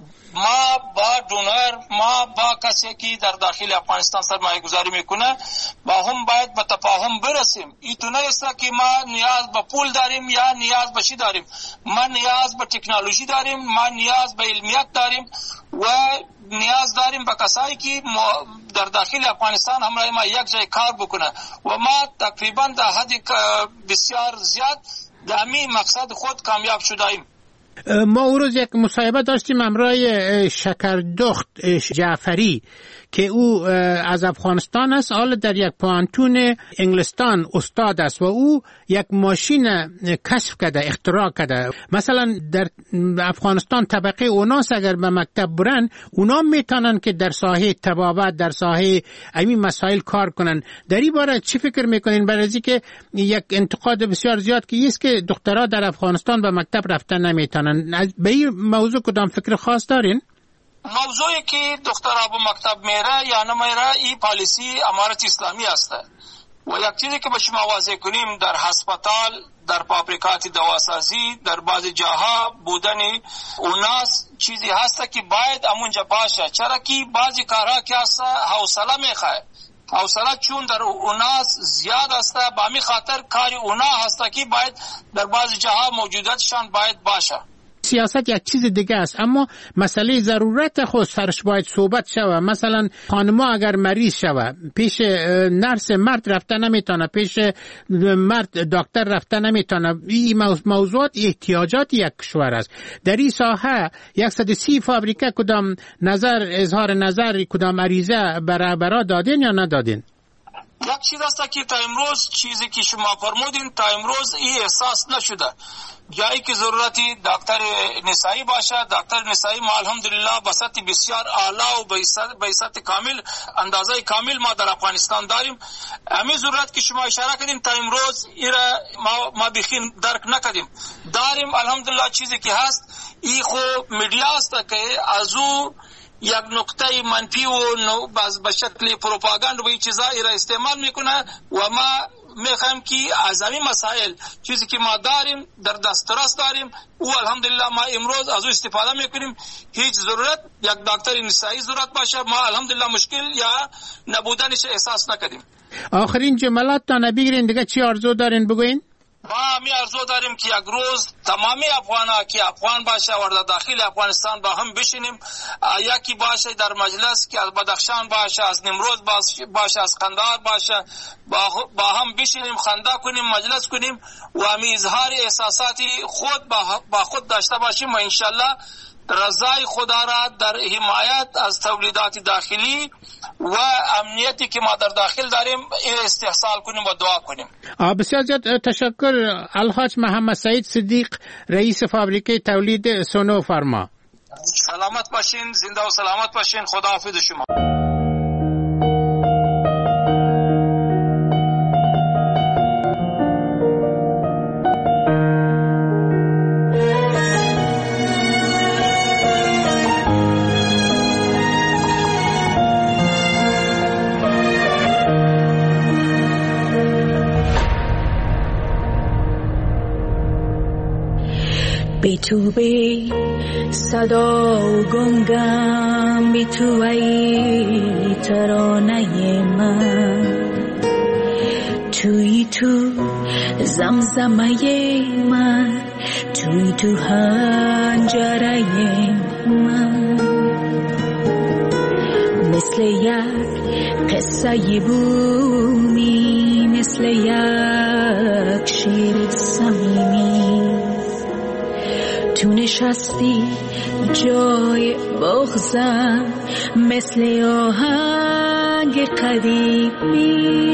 ما با دونر ما با کسی که در داخل افغانستان سرمایه گذاری میکنه با هم باید به تفاهم برسیم. این تو نیست که ما نیاز به پول داریم یا نیاز به چی داریم، ما نیاز به تکنولوژی داریم، ما نیاز به علمیت داریم و نیاز داریم به کسایی که در داخل افغانستان همراه ما یک جای کار بکنه و ما تقریبا در حد بسیار زیاد در همین مقصد خود کامیاب شدیم. ما او روز یک مصاحبه داشتیم همراه شکردخت جعفری که او از افغانستان است، حالا در یک پوانتون انگلستان استاد است و او یک ماشین کشف کرده اختراع کرده. مثلا در افغانستان طبقه اوناس اگر به مکتب برن اونا میتونن که در ساحه طبابت در ساحه همین مسائل کار کنن. در این باره چی فکر میکنین؟ برای از که یک انتقاد بسیار زیاد که است که دخترها در افغانستان به مکتب رفتن نمیتونن، به این موضوع کدام فکر خاص دارین؟ موضوعی که دخترها به مکتب میره یا نمیره این پالیسی امارت اسلامی است و یک چیزی که به شما واضح کنیم در هسپتال در فابریکات دواسازی در بعض جاها بودن اوناس چیزی هست که باید امونجا باشه، چرا که بعضی کارها که هست حوصله میخواه حوصله چون در اوناس زیاد است به همین خاطر کاری اونا هست که باید در بعض جاها موجوداتشان باید باشه. سیاست یک چیز دیگه است، اما مسئله ضرورت خود سرش باید صحبت شوه. مثلا خانما اگر مریض شوه پیش نرس مرد رفته نمیتونه، پیش مرد دکتر رفته نمیتونه. این موضوعات احتیاجات یک کشور است. در این ساحه صد و سی فابریکه کدام نظر اظهار نظر کدام عریضه برای برا دادین یا ندادین؟ یک چیز است که تا امروز چیزی که شما فرمودین تا امروز این احساس نشده. جایی که ضرورتی دکتر نسایی باشه، دکتر نسایی ما الحمدلله به سطح بسیار اعلی و به سطح کامل اندازه کامل ما در افغانستان داریم. همین ضرورت که شما اشاره کردین تا امروز ایرا ما ما بخین درک نکردیم. داریم الحمدلله. چیزی که هست این خو میډیا است که از او یک نکته منفی و به شکل پروپاگاند و این چیزا را استعمال میکنه و ما میخوایم که از این مسائل چیزی که ما داریم در دسترس داریم او الحمدلله ما امروز از او استفاده میکنیم. هیچ ضرورت یک دکتر نسایی ضرورت باشه ما الحمدلله مشکل یا نبودنش احساس نکردیم. آخرین جملات تا نبیگرین دیگه چی آرزو دارین بگوین؟ ما می آرزو داریم که یک روز تمامی افغانا که افغان باشه و در داخل افغانستان با هم بشینیم، یکی باشه در مجلس که از بدخشان باشه، از نمروز باشه، از قندهار باشه، با هم بشینیم خنده کنیم، مجلس کنیم و همی اظهار احساساتی خود با خود داشته باشیم و انشالله رضای خدا را در حمایت از تولیدات داخلی و امنیتی که ما در داخل داریم استحصال کنیم و دعا کنیم. بسیار زیاد تشکر الحاج محمد سعید صدیق، رئیس فابریکه تولید سونو فارما. سلامت باشین، زنده و سلامت باشین. خدا حافظ شما. بی تو بی صدا و گنگم، بی تو ای ترانه من، توی تو زمزمه من، توی تو هنجره من، مثل یک قصه بومی، مثل یک شیر صمیمی، تو نشستی جای بغزم، مثل آهنگ قدیمی.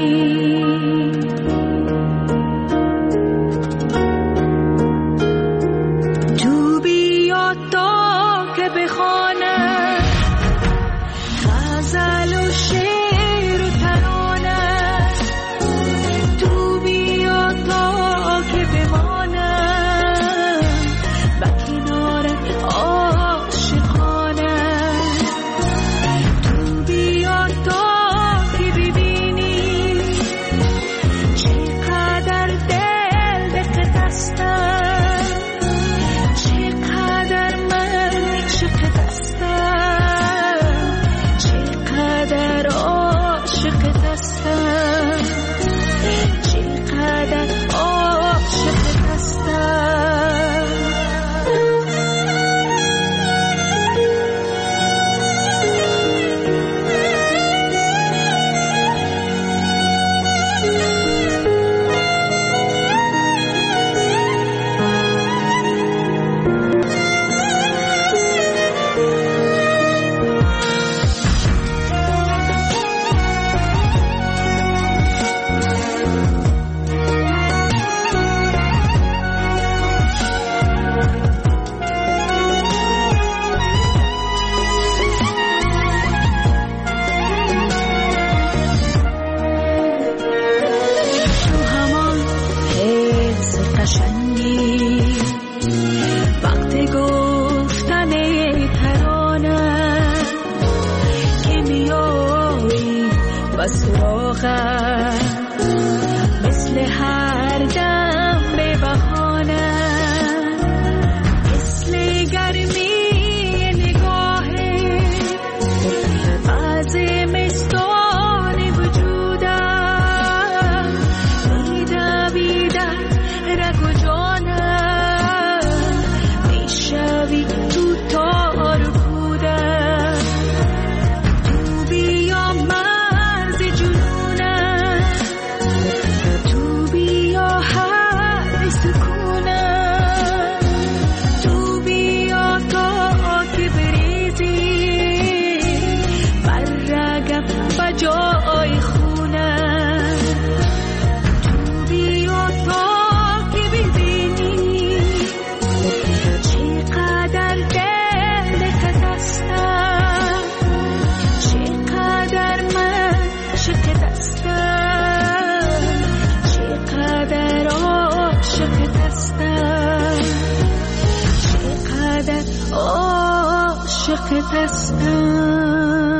تو بیا تا که بخوانم غزل و شعر و ترانه، تو بیا تا که بمانم مثل هر دم به بهانه، مثل گرمی نگاهه از مستان وجودم، بیده بیده رگ و جانم، عاشق دستم